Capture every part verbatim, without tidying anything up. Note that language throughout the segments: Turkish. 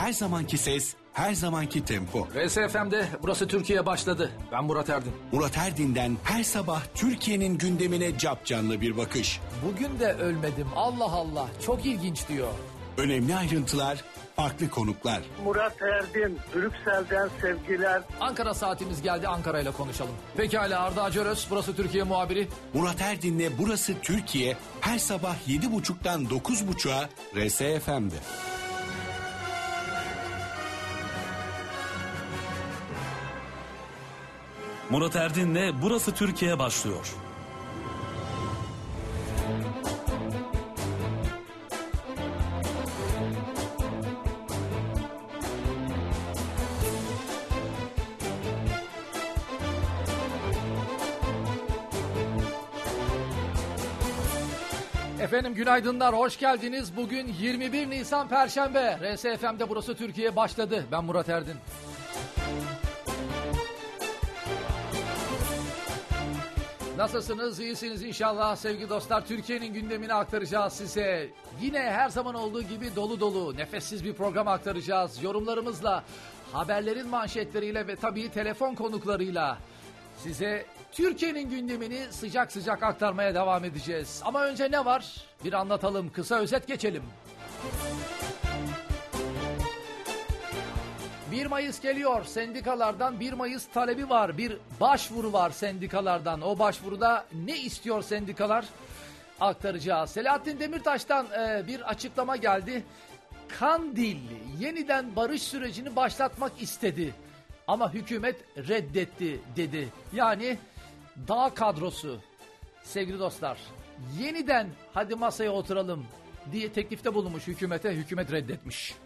Her zamanki ses, her zamanki tempo. R S F M'de Burası Türkiye başladı. Ben Murat Erdin. Murat Erdin'den her sabah Türkiye'nin gündemine capcanlı bir bakış. Bugün de ölmedim. Allah Allah. Çok ilginç diyor. Önemli ayrıntılar, farklı konuklar. Murat Erdin, Brüksel'den sevgiler. Ankara saatimiz geldi, Ankara ile konuşalım. Pekala, Arda Acaröz, Burası Türkiye muhabiri. Murat Erdin'le Burası Türkiye her sabah yedi buçuktan dokuz buçuğa R S F M'de. Murat Erdin'le Burası Türkiye başlıyor. Efendim günaydınlar, hoş geldiniz. Bugün yirmi bir Nisan Perşembe. R S F M'de Burası Türkiye başladı. Ben Murat Erdin. Nasılsınız? İyisiniz inşallah sevgili dostlar. Türkiye'nin gündemini aktaracağız size. Yine her zaman olduğu gibi dolu dolu, nefessiz bir program aktaracağız. Yorumlarımızla, haberlerin manşetleriyle ve tabii telefon konuklarıyla size Türkiye'nin gündemini sıcak sıcak aktarmaya devam edeceğiz. Ama önce ne var? Bir anlatalım, kısa özet geçelim. bir Mayıs geliyor. Sendikalardan bir Mayıs talebi var. Bir başvuru var sendikalardan. O başvuruda ne istiyor sendikalar? Aktaracağız. Selahattin Demirtaş'tan e, bir açıklama geldi. Kandil yeniden barış sürecini başlatmak istedi. Ama hükümet reddetti dedi. Yani dağ kadrosu sevgili dostlar yeniden hadi masaya oturalım diye teklifte bulunmuş hükümete. Hükümet reddetmiş.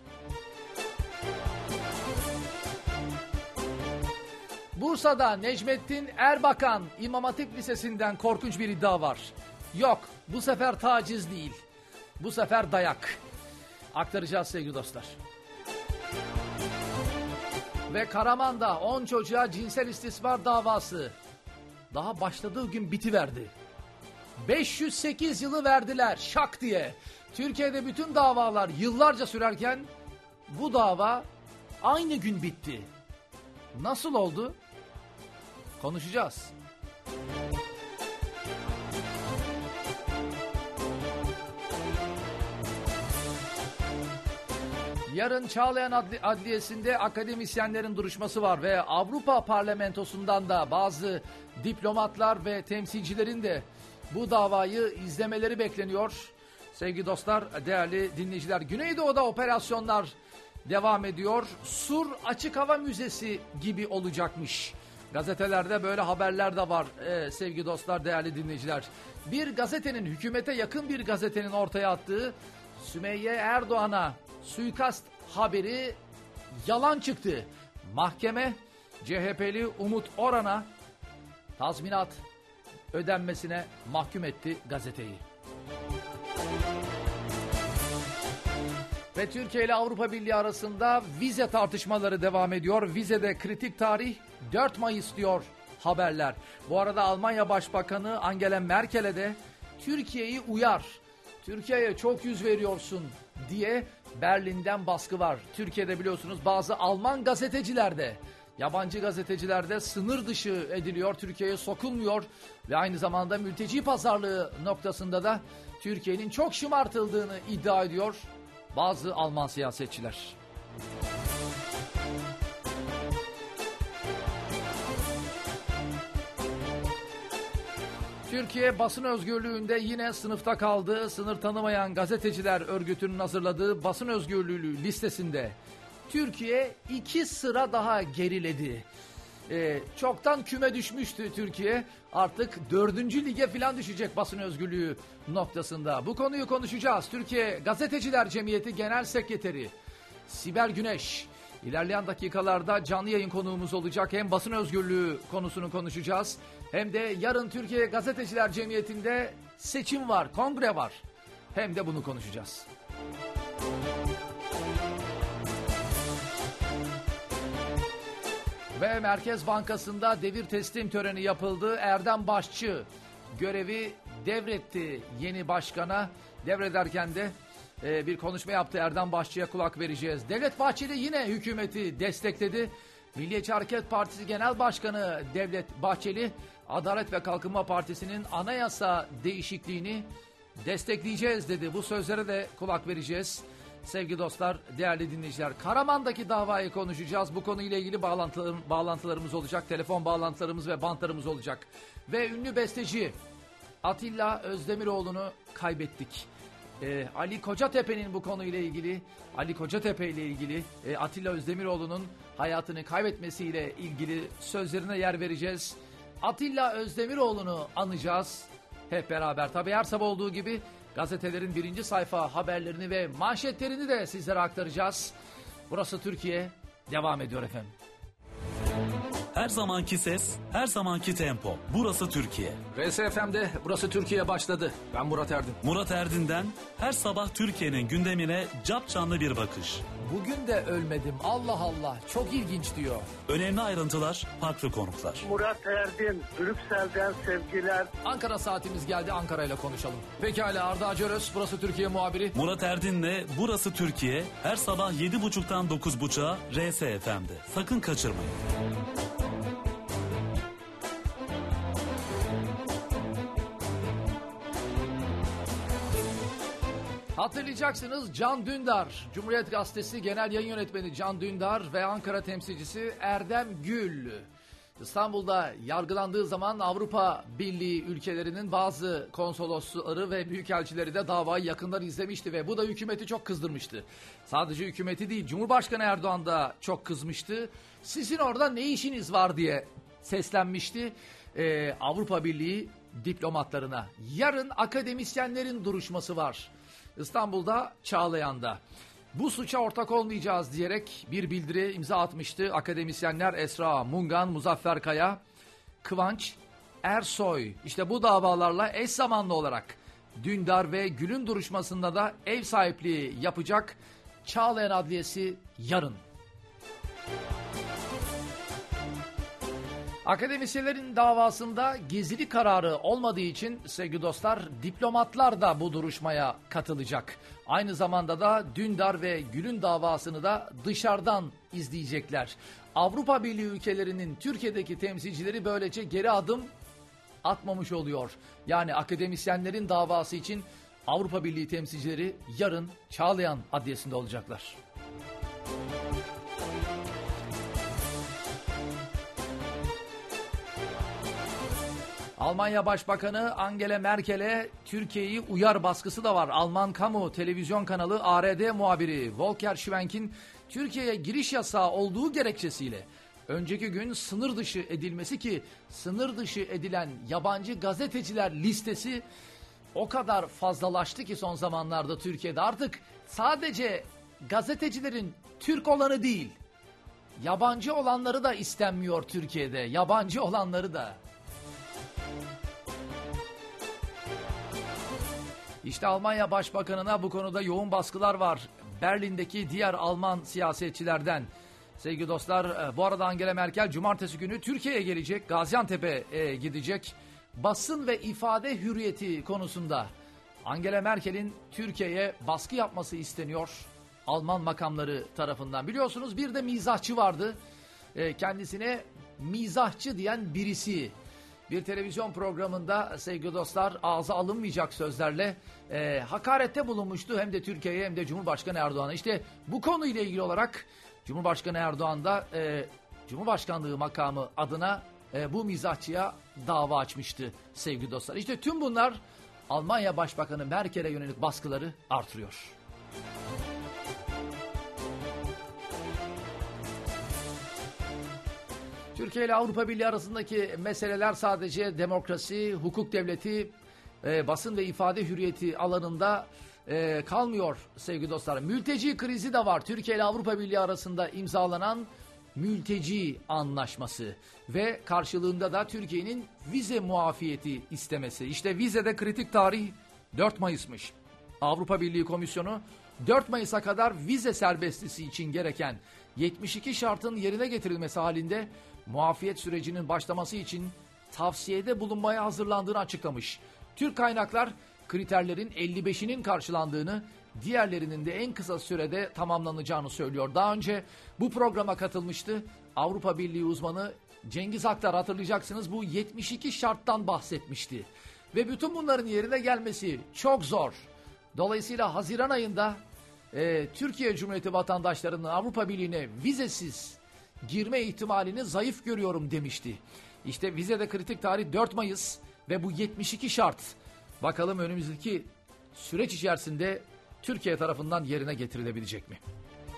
Bursa'da Necmettin Erbakan İmam Hatip Lisesi'nden korkunç bir iddia var. Yok, bu sefer taciz değil. Bu sefer dayak. Aktaracağız sevgili dostlar. Ve Karaman'da on çocuğa cinsel istismar davası daha başladığı gün bitiverdi. beş yüz sekiz yılı verdiler şak diye. Türkiye'de bütün davalar yıllarca sürerken bu dava aynı gün bitti. Nasıl oldu? Konuşacağız. Yarın Çağlayan Adli- Adliyesi'nde akademisyenlerin duruşması var ve Avrupa Parlamentosu'ndan da bazı diplomatlar ve temsilcilerin de bu davayı izlemeleri bekleniyor. Sevgili dostlar, değerli dinleyiciler, Güneydoğu'da operasyonlar devam ediyor. Sur Açık Hava Müzesi gibi olacakmış. Gazetelerde böyle haberler de var ee, sevgili dostlar, değerli dinleyiciler. Bir gazetenin, hükümete yakın bir gazetenin ortaya attığı Sümeyye Erdoğan'a suikast haberi yalan çıktı. Mahkeme C H P'li Umut Oran'a tazminat ödenmesine mahkum etti gazeteyi. Ve Türkiye ile Avrupa Birliği arasında vize tartışmaları devam ediyor. Vizede kritik tarih dört Mayıs diyor haberler. Bu arada Almanya Başbakanı Angela Merkel'e de Türkiye'yi uyar, Türkiye'ye çok yüz veriyorsun diye Berlin'den baskı var. Türkiye'de biliyorsunuz bazı Alman gazeteciler de, yabancı gazeteciler de sınır dışı ediliyor, Türkiye'ye sokulmuyor ve aynı zamanda mülteci pazarlığı noktasında da Türkiye'nin çok şımartıldığını iddia ediyor bazı Alman siyasetçiler. Türkiye basın özgürlüğünde yine sınıfta kaldı. Sınır tanımayan gazeteciler örgütünün hazırladığı basın özgürlüğü listesinde Türkiye iki sıra daha geriledi. Ee, çoktan küme düşmüştü Türkiye. Artık dördüncü lige falan düşecek basın özgürlüğü noktasında. Bu konuyu konuşacağız. Türkiye Gazeteciler Cemiyeti Genel Sekreteri Sibel Güneş İlerleyen dakikalarda canlı yayın konuğumuz olacak. Hem basın özgürlüğü konusunu konuşacağız, hem de yarın Türkiye Gazeteciler Cemiyeti'nde seçim var, kongre var. Hem de bunu konuşacağız. Ve Merkez Bankası'nda devir teslim töreni yapıldı. Erdem Başçı görevi devretti yeni başkana. Devrederken de e, bir konuşma yaptı. Erdem Başçı'ya kulak vereceğiz. Devlet Bahçeli yine hükümeti destekledi. Milliyetçi Hareket Partisi Genel Başkanı Devlet Bahçeli, Adalet ve Kalkınma Partisi'nin anayasa değişikliğini destekleyeceğiz dedi. Bu sözlere de kulak vereceğiz. Sevgili dostlar, değerli dinleyiciler, Karaman'daki davayı konuşacağız. Bu konuyla ilgili bağlantılarım, bağlantılarımız olacak. Telefon bağlantılarımız ve bantlarımız olacak. Ve ünlü besteci Atilla Özdemiroğlu'nu kaybettik. Ee, Ali Kocatepe'nin bu konuyla ilgili, Ali Kocatepe ile ilgili e, Atilla Özdemiroğlu'nun hayatını kaybetmesiyle ilgili sözlerine yer vereceğiz. Atilla Özdemiroğlu'nu anacağız hep beraber. Tabii her sabah olduğu gibi gazetelerin birinci sayfa haberlerini ve manşetlerini de sizlere aktaracağız. Burası Türkiye devam ediyor efendim. Her zamanki ses, her zamanki tempo. Burası Türkiye. R S F M'de Burası Türkiye başladı. Ben Murat Erdin. Murat Erdin'den her sabah Türkiye'nin gündemine capcanlı bir bakış. Bugün de ölmedim. Allah Allah. Çok ilginç diyor. Önemli ayrıntılar, farklı konuklar. Murat Erdin, Brüksel'den sevgiler. Ankara saatimiz geldi. Ankara ile konuşalım. Pekala, Arda Acaröz, Burası Türkiye muhabiri. Murat Erdin'le Burası Türkiye her sabah yedi buçuktan dokuz buçuğa R S F M'de. Sakın kaçırmayın. Hatırlayacaksınız, Can Dündar, Cumhuriyet Gazetesi Genel Yayın Yönetmeni Can Dündar ve Ankara temsilcisi Erdem Gül, İstanbul'da yargılandığı zaman Avrupa Birliği ülkelerinin bazı konsolosları ve büyükelçileri de davayı yakından izlemişti ve bu da hükümeti çok kızdırmıştı. Sadece hükümeti değil, Cumhurbaşkanı Erdoğan da çok kızmıştı. Sizin orada ne işiniz var diye seslenmişti ee, Avrupa Birliği diplomatlarına. Yarın akademisyenlerin duruşması var İstanbul'da, Çağlayan'da. Bu suça ortak olmayacağız diyerek bir bildiri imza atmıştı akademisyenler Esra Mungan, Muzaffer Kaya, Kıvanç Ersoy. İşte bu davalarla eş zamanlı olarak Dündar ve Gül'ün duruşmasında da ev sahipliği yapacak Çağlayan Adliyesi yarın. Akademisyenlerin davasında gizli kararı olmadığı için sevgili dostlar, diplomatlar da bu duruşmaya katılacak. Aynı zamanda da Dündar ve Gül'ün davasını da dışarıdan izleyecekler. Avrupa Birliği ülkelerinin Türkiye'deki temsilcileri böylece geri adım atmamış oluyor. Yani akademisyenlerin davası için Avrupa Birliği temsilcileri yarın Çağlayan Adliyesi'nde olacaklar. Almanya Başbakanı Angela Merkel'e Türkiye'yi uyar baskısı da var. Alman kamu televizyon kanalı A R D muhabiri Volker Schwenk'in Türkiye'ye giriş yasağı olduğu gerekçesiyle önceki gün sınır dışı edilmesi, ki sınır dışı edilen yabancı gazeteciler listesi o kadar fazlalaştı ki son zamanlarda Türkiye'de artık sadece gazetecilerin Türk olanı değil, yabancı olanları da istenmiyor Türkiye'de, yabancı olanları da. İşte Almanya Başbakanı'na bu konuda yoğun baskılar var Berlin'deki diğer Alman siyasetçilerden. Sevgili dostlar, bu arada Angela Merkel cumartesi günü Türkiye'ye gelecek, Gaziantep'e gidecek. Basın ve ifade hürriyeti konusunda Angela Merkel'in Türkiye'ye baskı yapması isteniyor Alman makamları tarafından. Biliyorsunuz bir de mizahçı vardı, kendisine mizahçı diyen birisi. Bir televizyon programında sevgili dostlar ağza alınmayacak sözlerle e, hakarette bulunmuştu hem de Türkiye'ye hem de Cumhurbaşkanı Erdoğan'a. İşte bu konuyla ilgili olarak Cumhurbaşkanı Erdoğan da e, Cumhurbaşkanlığı makamı adına e, bu mizahçıya dava açmıştı sevgili dostlar. İşte tüm bunlar Almanya Başbakanı Merkel'e yönelik baskıları artırıyor. Türkiye ile Avrupa Birliği arasındaki meseleler sadece demokrasi, hukuk devleti, e, basın ve ifade hürriyeti alanında e, kalmıyor sevgili dostlar. Mülteci krizi de var. Türkiye ile Avrupa Birliği arasında imzalanan mülteci anlaşması ve karşılığında da Türkiye'nin vize muafiyeti istemesi. İşte vizede kritik tarih dört Mayıs'mış. Avrupa Birliği Komisyonu dört Mayıs'a kadar vize serbestisi için gereken yetmiş iki şartın yerine getirilmesi halinde muafiyet sürecinin başlaması için tavsiyede bulunmaya hazırlandığını açıklamış. Türk kaynaklar kriterlerin elli beşinin karşılandığını, diğerlerinin de en kısa sürede tamamlanacağını söylüyor. Daha önce bu programa katılmıştı Avrupa Birliği uzmanı Cengiz Aktar, hatırlayacaksınız, bu yetmiş iki şarttan bahsetmişti. Ve bütün bunların yerine gelmesi çok zor. Dolayısıyla Haziran ayında e, Türkiye Cumhuriyeti vatandaşlarının Avrupa Birliği'ne vizesiz girme ihtimalini zayıf görüyorum demişti. İşte vizede kritik tarih dört Mayıs ve bu yetmiş iki şart. Bakalım önümüzdeki süreç içerisinde Türkiye tarafından yerine getirilebilecek mi?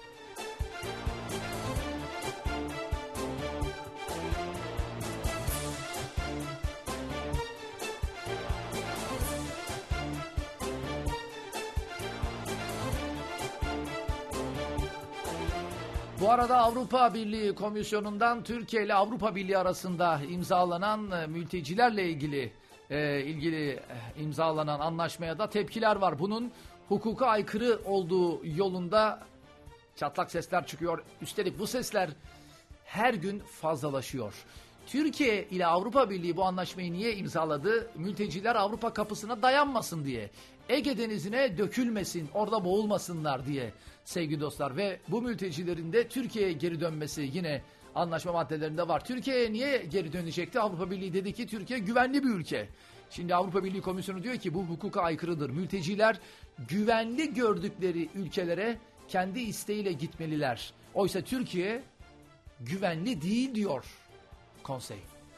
Bu arada Avrupa Birliği Komisyonu'ndan Türkiye ile Avrupa Birliği arasında imzalanan mültecilerle ilgili e, ilgili e, imzalanan anlaşmaya da tepkiler var. Bunun hukuka aykırı olduğu yolunda çatlak sesler çıkıyor. Üstelik bu sesler her gün fazlalaşıyor. Türkiye ile Avrupa Birliği bu anlaşmayı niye imzaladı? Mülteciler Avrupa kapısına dayanmasın diye. Ege Denizi'ne dökülmesin, orada boğulmasınlar diye sevgili dostlar. Ve bu mültecilerin de Türkiye'ye geri dönmesi yine anlaşma maddelerinde var. Türkiye'ye niye geri dönecekti? Avrupa Birliği dedi ki Türkiye güvenli bir ülke. Şimdi Avrupa Birliği Komisyonu diyor ki bu hukuka aykırıdır. Mülteciler güvenli gördükleri ülkelere kendi isteğiyle gitmeliler. Oysa Türkiye güvenli değil diyor konsey.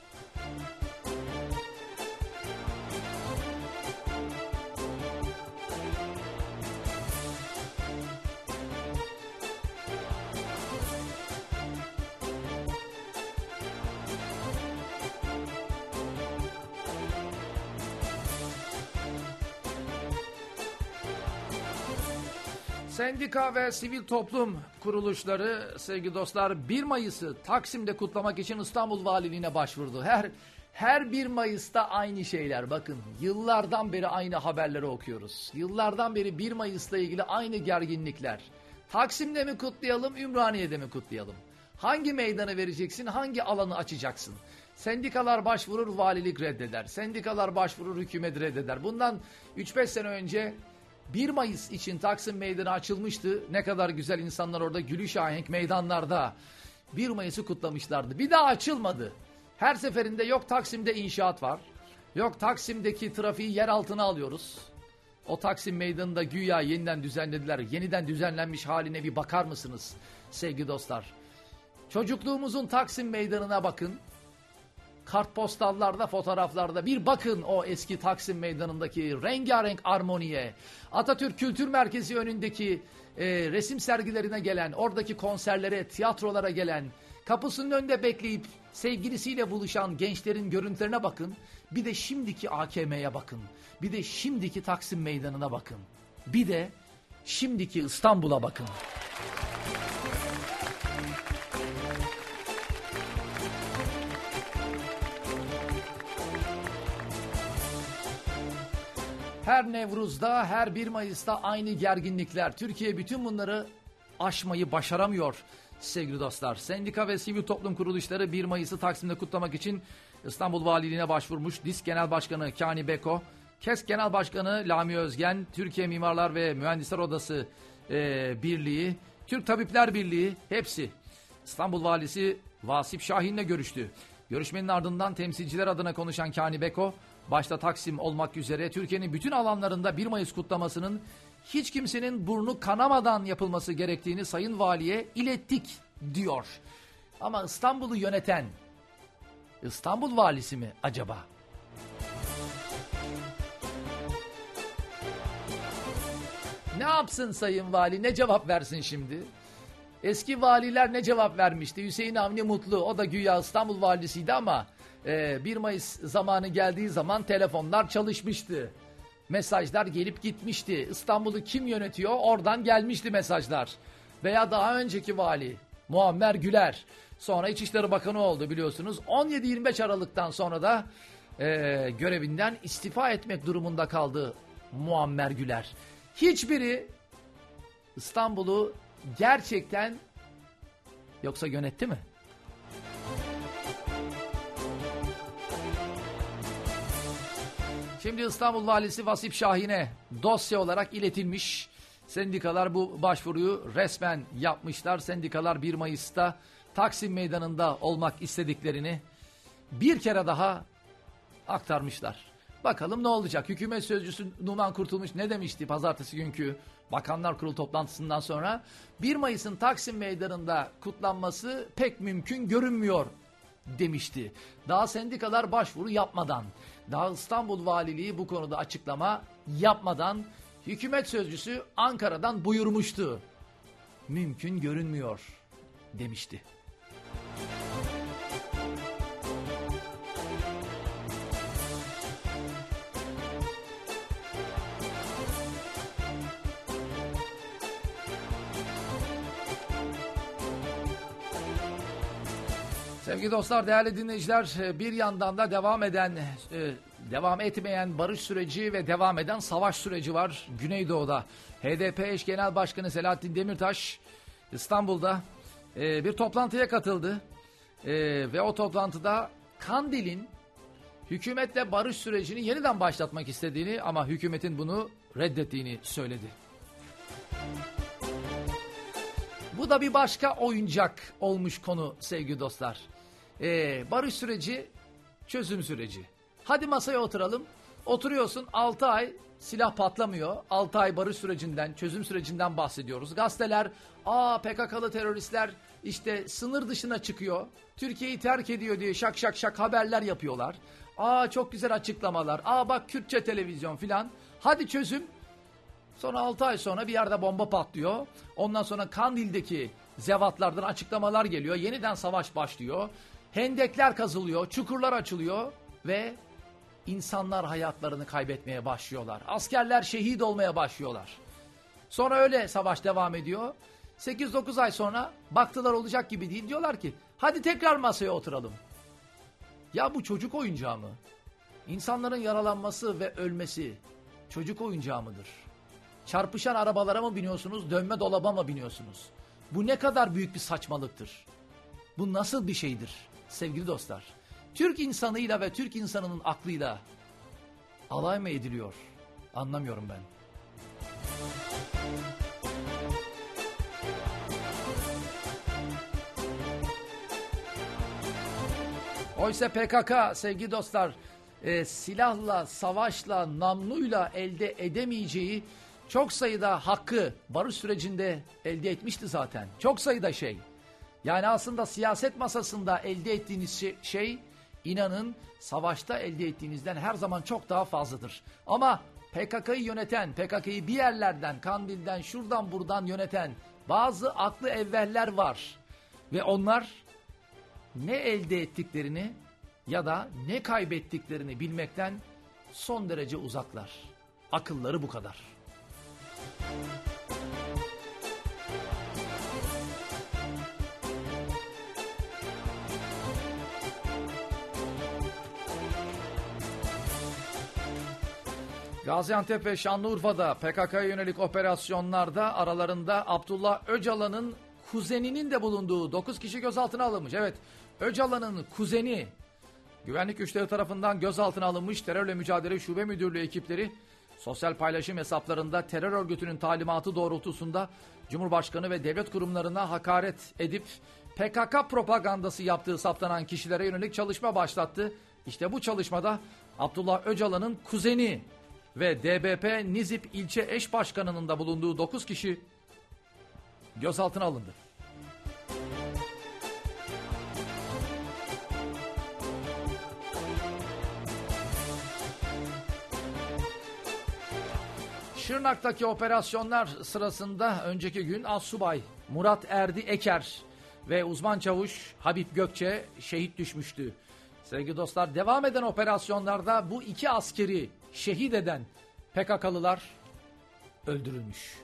Sendika ve sivil toplum kuruluşları sevgili dostlar bir Mayıs'ı Taksim'de kutlamak için İstanbul Valiliğine başvurdu. Her her bir Mayıs'ta aynı şeyler. Bakın yıllardan beri aynı haberleri okuyoruz. Yıllardan beri bir Mayıs'la ilgili aynı gerginlikler. Taksim'de mi kutlayalım, Ümraniye'de mi kutlayalım? Hangi meydanı vereceksin, hangi alanı açacaksın? Sendikalar başvurur, valilik reddeder. Sendikalar başvurur, hükümet reddeder. Bundan üç beş sene önce bir Mayıs için Taksim Meydanı açılmıştı. Ne kadar güzel insanlar orada gülüş ahenk meydanlarda bir Mayıs'ı kutlamışlardı. Bir daha açılmadı. Her seferinde yok Taksim'de inşaat var. Yok Taksim'deki trafiği yer altına alıyoruz. O Taksim Meydanı'nda güya yeniden düzenlediler. Yeniden düzenlenmiş haline bir bakar mısınız sevgili dostlar? Çocukluğumuzun Taksim Meydanı'na bakın. Kartpostallarda, fotoğraflarda bir bakın o eski Taksim Meydanı'ndaki rengarenk armoniye. Atatürk Kültür Merkezi önündeki e, resim sergilerine gelen, oradaki konserlere, tiyatrolara gelen, kapısının önünde bekleyip sevgilisiyle buluşan gençlerin görüntülerine bakın. Bir de şimdiki A K M'ye bakın. Bir de şimdiki Taksim Meydanı'na bakın. Bir de şimdiki İstanbul'a bakın. Her Nevruz'da, her bir Mayıs'ta aynı gerginlikler. Türkiye bütün bunları aşmayı başaramıyor sevgili dostlar. Sendika ve sivil toplum kuruluşları bir Mayıs'ı Taksim'de kutlamak için İstanbul Valiliğine başvurmuş. DİSK Genel Başkanı Kani Beko, KESK Genel Başkanı Lami Özgen, Türkiye Mimarlar ve Mühendisler Odası e, Birliği, Türk Tabipler Birliği hepsi İstanbul Valisi Vasip Şahin'le görüştü. Görüşmenin ardından temsilciler adına konuşan Kani Beko, başta Taksim olmak üzere Türkiye'nin bütün alanlarında bir Mayıs kutlamasının hiç kimsenin burnu kanamadan yapılması gerektiğini Sayın Vali'ye ilettik diyor. Ama İstanbul'u yöneten İstanbul Valisi mi acaba? Ne yapsın Sayın Vali, ne cevap versin şimdi? Eski valiler ne cevap vermişti? Hüseyin Avni Mutlu, o da güya İstanbul Valisiydi ama bir Mayıs zamanı geldiği zaman telefonlar çalışmıştı. Mesajlar gelip gitmişti. İstanbul'u kim yönetiyor? Oradan gelmişti mesajlar. Veya daha önceki vali Muammer Güler. Sonra İçişleri Bakanı oldu biliyorsunuz. on yedi yirmi beş Aralık'tan sonra da e, görevinden istifa etmek durumunda kaldı Muammer Güler. Hiçbiri İstanbul'u gerçekten yoksa yönetti mi? Şimdi İstanbul Valisi Vasip Şahin'e dosya olarak iletilmiş Sendikalar bu başvuruyu resmen yapmışlar. Sendikalar bir Mayıs'ta Taksim Meydanı'nda olmak istediklerini bir kere daha aktarmışlar. Bakalım ne olacak? Hükümet sözcüsü Numan Kurtulmuş ne demişti pazartesi günkü Bakanlar Kurulu toplantısından sonra? bir Mayıs'ın Taksim Meydanı'nda kutlanması pek mümkün görünmüyor demişti. Daha sendikalar başvuru yapmadan, daha İstanbul Valiliği bu konuda açıklama yapmadan hükümet sözcüsü Ankara'dan buyurmuştu. Mümkün görünmüyor demişti. Sevgili dostlar, değerli dinleyiciler, bir yandan da devam eden, devam etmeyen barış süreci ve devam eden savaş süreci var Güneydoğu'da. H D P eş genel başkanı Selahattin Demirtaş İstanbul'da bir toplantıya katıldı ve o toplantıda Kandil'in hükümetle barış sürecini yeniden başlatmak istediğini ama hükümetin bunu reddettiğini söyledi. Bu da bir başka oyuncak olmuş konu sevgili dostlar. Ee, barış süreci, çözüm süreci. Hadi masaya oturalım. Oturuyorsun, altı ay silah patlamıyor. altı ay barış sürecinden, çözüm sürecinden bahsediyoruz. Gazeteler, aa P K K'lı teröristler işte sınır dışına çıkıyor. Türkiye'yi terk ediyor diye şak şak şak haberler yapıyorlar. Aa çok güzel açıklamalar. Aa bak Kürtçe televizyon filan. Hadi çözüm. Sonra altı ay sonra bir yerde bomba patlıyor. Ondan sonra Kandil'deki zevatlardan açıklamalar geliyor. Yeniden savaş başlıyor. Hendekler kazılıyor, çukurlar açılıyor ve insanlar hayatlarını kaybetmeye başlıyorlar. Askerler şehit olmaya başlıyorlar. Sonra öyle savaş devam ediyor. sekiz dokuz ay sonra baktılar olacak gibi değil. Diyorlar ki hadi tekrar masaya oturalım. Ya bu çocuk oyuncağı mı? İnsanların yaralanması ve ölmesi çocuk oyuncağı mıdır? Çarpışan arabalara mı biniyorsunuz, dönme dolaba mı biniyorsunuz? Bu ne kadar büyük bir saçmalıktır. Bu nasıl bir şeydir sevgili dostlar? Türk insanıyla ve Türk insanının aklıyla alay mı ediliyor? Anlamıyorum ben. Oysa P K K sevgili dostlar e, silahla, savaşla, namluyla elde edemeyeceği çok sayıda hakkı barış sürecinde elde etmişti zaten. Çok sayıda şey. Yani aslında siyaset masasında elde ettiğiniz şey, şey inanın savaşta elde ettiğinizden her zaman çok daha fazladır. Ama P K K'yı yöneten, P K K'yı bir yerlerden, Kandil'den, şuradan buradan yöneten bazı aklı evveller var. Ve onlar ne elde ettiklerini ya da ne kaybettiklerini bilmekten son derece uzaklar. Akılları bu kadar. Gaziantep ve Şanlıurfa'da P K K'ya yönelik operasyonlarda aralarında Abdullah Öcalan'ın kuzeninin de bulunduğu dokuz kişi gözaltına alınmış. Evet, Öcalan'ın kuzeni güvenlik güçleri tarafından gözaltına alınmış. Terörle Mücadele Şube Müdürlüğü ekipleri sosyal paylaşım hesaplarında terör örgütünün talimatı doğrultusunda Cumhurbaşkanı ve devlet kurumlarına hakaret edip P K K propagandası yaptığı saptanan kişilere yönelik çalışma başlattı. İşte bu çalışmada Abdullah Öcalan'ın kuzeni ve D B P Nizip ilçe eş başkanının da bulunduğu dokuz kişi gözaltına alındı. Şırnak'taki operasyonlar sırasında önceki gün Assubay Murat Erdi Eker ve uzman çavuş Habib Gökçe şehit düşmüştü. Sevgili dostlar, devam eden operasyonlarda bu iki askeri şehit eden P K K'lılar öldürülmüş.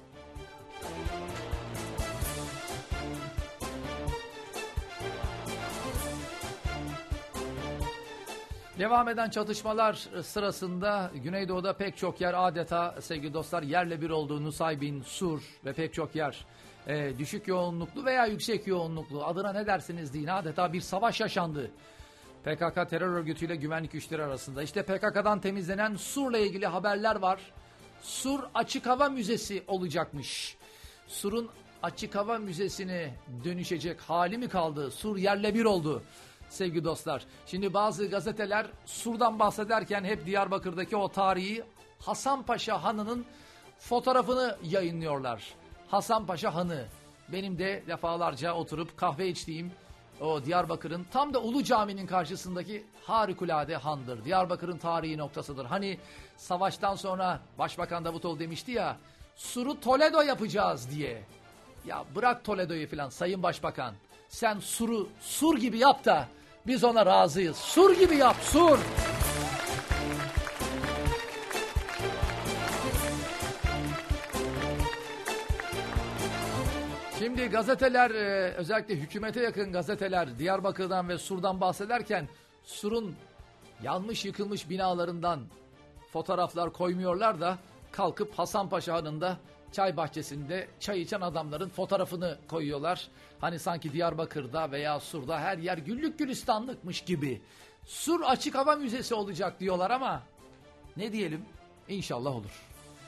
Devam eden çatışmalar sırasında Güneydoğu'da pek çok yer adeta sevgili dostlar yerle bir olduğu Nusaybin, Sur ve pek çok yer e, düşük yoğunluklu veya yüksek yoğunluklu adına ne dersiniz deyin adeta bir savaş yaşandı. P K K terör örgütüyle güvenlik güçleri arasında. İşte P K K'dan temizlenen Sur'la ilgili haberler var. Sur Açık Hava Müzesi olacakmış. Sur'un Açık Hava Müzesi'ne dönüşecek hali mi kaldı? Sur yerle bir oldu sevgili dostlar. Şimdi bazı gazeteler Sur'dan bahsederken hep Diyarbakır'daki o tarihi Hasanpaşa Hanı'nın fotoğrafını yayınlıyorlar. Hasanpaşa Hanı, benim de defalarca oturup kahve içtiğim o Diyarbakır'ın tam da Ulu Cami'nin karşısındaki harikulade handır. Diyarbakır'ın tarihi noktasıdır. Hani savaştan sonra Başbakan Davutoğlu demişti ya, Sur'u Toledo yapacağız diye. Ya bırak Toledo'yu filan Sayın Başbakan. Sen Sur'u Sur gibi yap da biz ona razıyız. Sur gibi yap, Sur. Şimdi gazeteler, özellikle hükümete yakın gazeteler Diyarbakır'dan ve Sur'dan bahsederken Sur'un yanmış yıkılmış binalarından fotoğraflar koymuyorlar da kalkıp Hasanpaşa Hanı'nda çay bahçesinde çay içen adamların fotoğrafını koyuyorlar. Hani sanki Diyarbakır'da veya Sur'da her yer güllük gülistanlıkmış gibi. Sur Açık Hava Müzesi olacak diyorlar ama ne diyelim, İnşallah olur.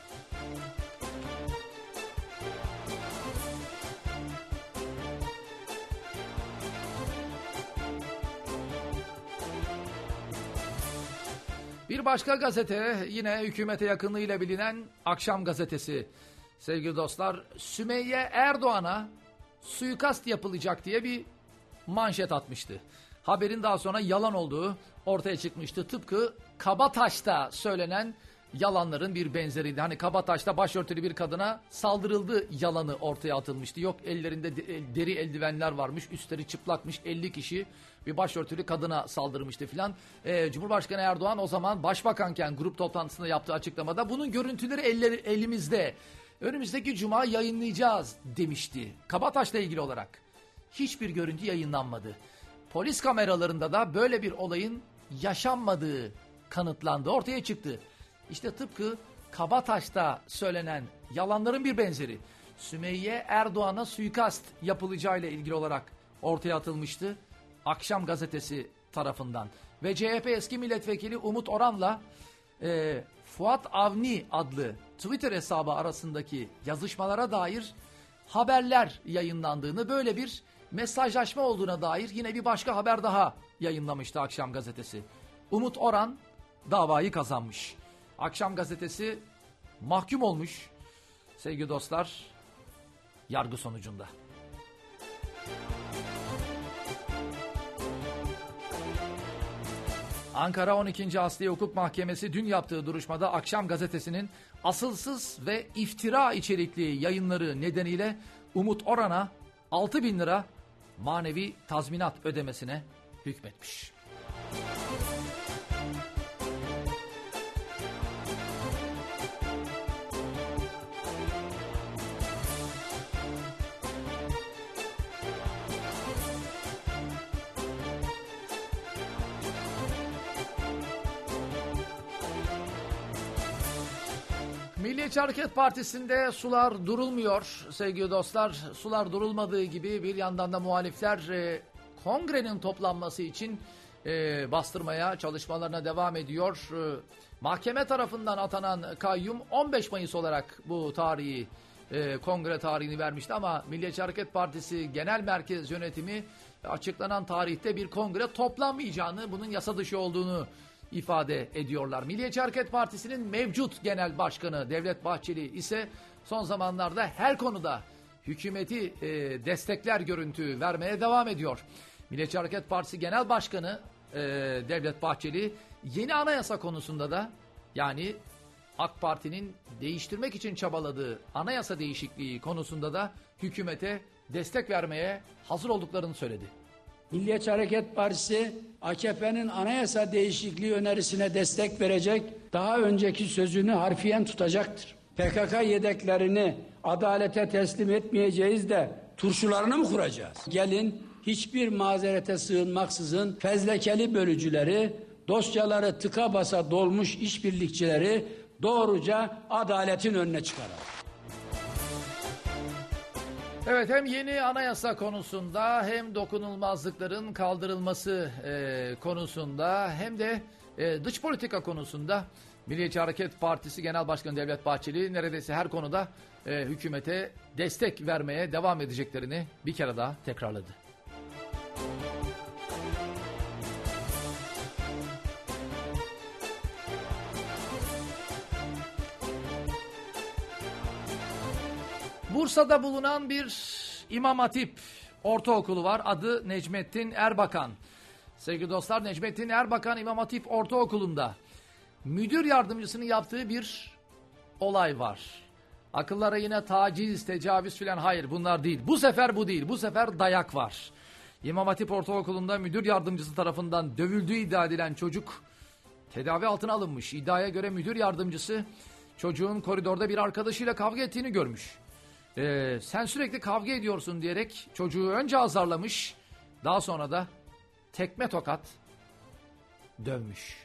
Bir başka gazete, yine hükümete yakınlığıyla bilinen Akşam Gazetesi. Sevgili dostlar, Sümeyye Erdoğan'a suikast yapılacak diye bir manşet atmıştı. Haberin daha sonra yalan olduğu ortaya çıkmıştı. Tıpkı Kabataş'ta söylenen yalanların bir benzeriydi. Hani Kabataş'ta başörtülü bir kadına saldırıldı yalanı ortaya atılmıştı. Yok, ellerinde deri eldivenler varmış, üstleri çıplakmış, elli kişi bir başörtülü kadına saldırmıştı filan. Ee, Cumhurbaşkanı Erdoğan o zaman başbakanken grup toplantısında yaptığı açıklamada bunun görüntüleri elleri, elimizde. Önümüzdeki cuma yayınlayacağız demişti. Kabataş'la ilgili olarak hiçbir görüntü yayınlanmadı. Polis kameralarında da böyle bir olayın yaşanmadığı kanıtlandı, ortaya çıktı. İşte tıpkı Kabataş'ta söylenen yalanların bir benzeri. Sümeyye Erdoğan'a suikast yapılacağıyla ilgili olarak ortaya atılmıştı Akşam Gazetesi tarafından. Ve C H P eski milletvekili Umut Oran'la e, Fuat Avni adlı Twitter hesabı arasındaki yazışmalara dair haberler yayınlandığını, böyle bir mesajlaşma olduğuna dair yine bir başka haber daha yayınlamıştı Akşam Gazetesi. Umut Oran davayı kazanmış. Akşam Gazetesi mahkum olmuş sevgili dostlar yargı sonucunda. Ankara on ikinci Asliye Hukuk Mahkemesi dün yaptığı duruşmada Akşam Gazetesi'nin asılsız ve iftira içerikli yayınları nedeniyle Umut Oran'a altı bin lira manevi tazminat ödemesine hükmetmiş. Milliyetçi Hareket Partisi'nde sular durulmuyor sevgili dostlar. Sular durulmadığı gibi bir yandan da muhalifler e, kongrenin toplanması için e, bastırmaya, çalışmalarına devam ediyor. E, mahkeme tarafından atanan kayyum on beş Mayıs olarak bu tarihi, e, kongre tarihini vermişti ama Milliyetçi Hareket Partisi Genel Merkez Yönetimi açıklanan tarihte bir kongre toplanmayacağını, bunun yasa dışı olduğunu ifade ediyorlar. Milliyetçi Hareket Partisi'nin mevcut genel başkanı Devlet Bahçeli ise son zamanlarda her konuda hükümeti e, destekler görüntü vermeye devam ediyor. Milliyetçi Hareket Partisi Genel Başkanı e, Devlet Bahçeli yeni anayasa konusunda da, yani AK Parti'nin değiştirmek için çabaladığı anayasa değişikliği konusunda da hükümete destek vermeye hazır olduklarını söyledi. Milliyetçi Hareket Partisi A K P'nin anayasa değişikliği önerisine destek verecek, daha önceki sözünü harfiyen tutacaktır. P K K yedeklerini adalete teslim etmeyeceğiz de turşularını mı kuracağız? Gelin hiçbir mazerete sığınmaksızın fezlekeli bölücüleri, dosyaları tıka basa dolmuş işbirlikçileri doğruca adaletin önüne çıkaralım. Evet, hem yeni anayasa konusunda hem dokunulmazlıkların kaldırılması e, konusunda hem de e, dış politika konusunda Milliyetçi Hareket Partisi Genel Başkanı Devlet Bahçeli neredeyse her konuda e, hükümete destek vermeye devam edeceklerini bir kere daha tekrarladı. Bursa'da bulunan bir İmam Hatip Ortaokulu var. Adı Necmettin Erbakan. Sevgili dostlar, Necmettin Erbakan İmam Hatip Ortaokulu'nda müdür yardımcısının yaptığı bir olay var. Akıllara yine taciz, tecavüz filan, hayır bunlar değil. Bu sefer bu değil. Bu sefer dayak var. İmam Hatip Ortaokulu'nda müdür yardımcısı tarafından dövüldüğü iddia edilen çocuk tedavi altına alınmış. İddiaya göre müdür yardımcısı çocuğun koridorda bir arkadaşıyla kavga ettiğini görmüş. Ee, sen sürekli kavga ediyorsun diyerek çocuğu önce azarlamış, daha sonra da tekme tokat dövmüş.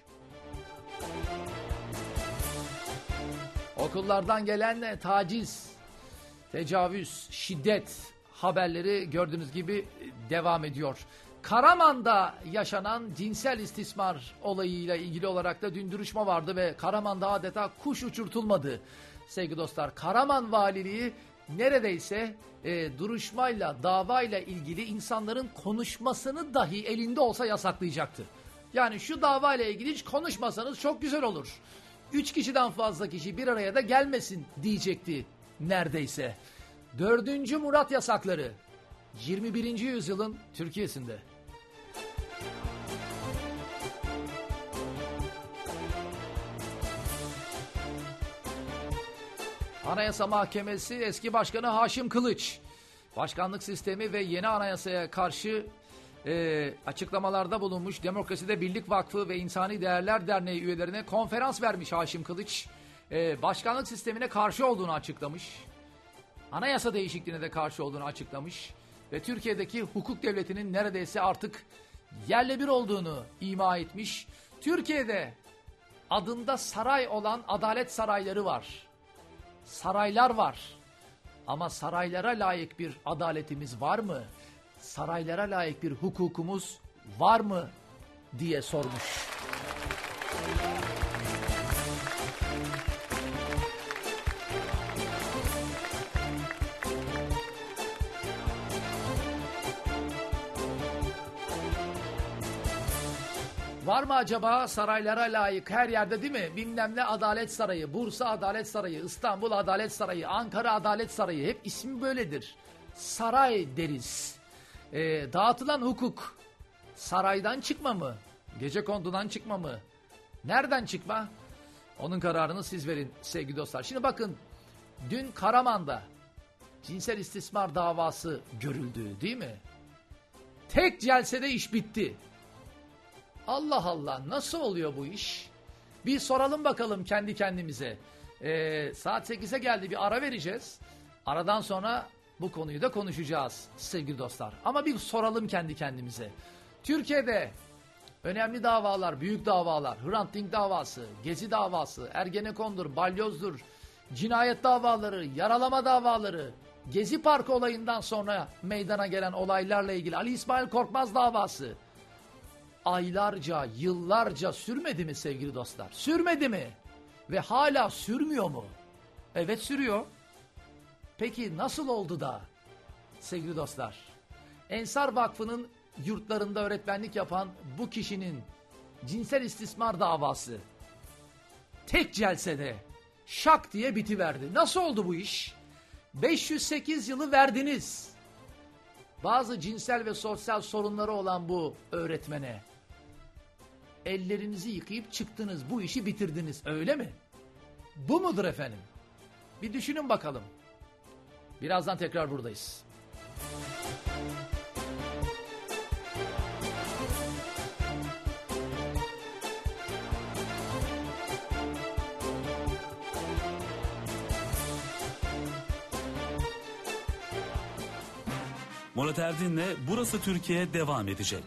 Okullardan gelen taciz, tecavüz, şiddet haberleri gördüğünüz gibi devam ediyor. Karaman'da yaşanan cinsel istismar olayıyla ilgili olarak da dün duruşma vardı ve Karaman'da adeta kuş uçurtulmadı. Sevgili dostlar, Karaman Valiliği neredeyse e, duruşmayla, davayla ilgili insanların konuşmasını dahi elinde olsa yasaklayacaktı. Yani şu davayla ilgili hiç konuşmasanız çok güzel olur. Üç kişiden fazla kişi bir araya da gelmesin diyecekti neredeyse. Dördüncü Murat yasakları yirmi birinci yüzyılın Türkiye'sinde. Anayasa Mahkemesi eski başkanı Haşim Kılıç, başkanlık sistemi ve yeni anayasaya karşı e, açıklamalarda bulunmuş. Demokraside Birlik Vakfı ve İnsani Değerler Derneği üyelerine konferans vermiş Haşim Kılıç. E, başkanlık sistemine karşı olduğunu açıklamış. Anayasa değişikliğine de karşı olduğunu açıklamış. Ve Türkiye'deki hukuk devletinin neredeyse artık yerle bir olduğunu ima etmiş. Türkiye'de adında saray olan adalet sarayları var. Saraylar var. Ama saraylara layık bir adaletimiz var mı? Saraylara layık bir hukukumuz var mı diye sormuş. Var mı acaba saraylara layık her yerde, değil mi? Bilmem ne Adalet Sarayı, Bursa Adalet Sarayı, İstanbul Adalet Sarayı, Ankara Adalet Sarayı, hep ismi böyledir. Saray deriz. Ee, dağıtılan hukuk saraydan çıkma mı? Gecekondudan çıkma mı? Nereden çıkma? Onun kararını siz verin sevgili dostlar. Şimdi bakın, dün Karaman'da cinsel istismar davası görüldü, değil mi? Tek celsede iş bitti. Allah Allah, nasıl oluyor bu iş? Bir soralım bakalım kendi kendimize. Ee, saat sekize geldi, bir ara vereceğiz. Aradan sonra bu konuyu da konuşacağız sevgili dostlar. Ama bir soralım kendi kendimize. Türkiye'de önemli davalar, büyük davalar, Hrant Dink davası, Gezi davası, Ergenekon'dur, Balyoz'dur, cinayet davaları, yaralama davaları, Gezi Parkı olayından sonra meydana gelen olaylarla ilgili Ali İsmail Korkmaz davası, aylarca, yıllarca sürmedi mi sevgili dostlar? Sürmedi mi? Ve hala sürmüyor mu? Evet, sürüyor. Peki nasıl oldu da sevgili dostlar? Ensar Vakfı'nın yurtlarında öğretmenlik yapan bu kişinin cinsel istismar davası tek celsede şak diye bitiverdi. Nasıl oldu bu iş? beş yüz sekiz yılı verdiniz. Bazı cinsel ve sosyal sorunları olan bu öğretmene ellerinizi yıkayıp çıktınız, bu işi bitirdiniz, öyle mi? Bu mudur efendim? Bir düşünün bakalım. Birazdan tekrar buradayız. Murat Erdin'le Burası Türkiye devam edecek.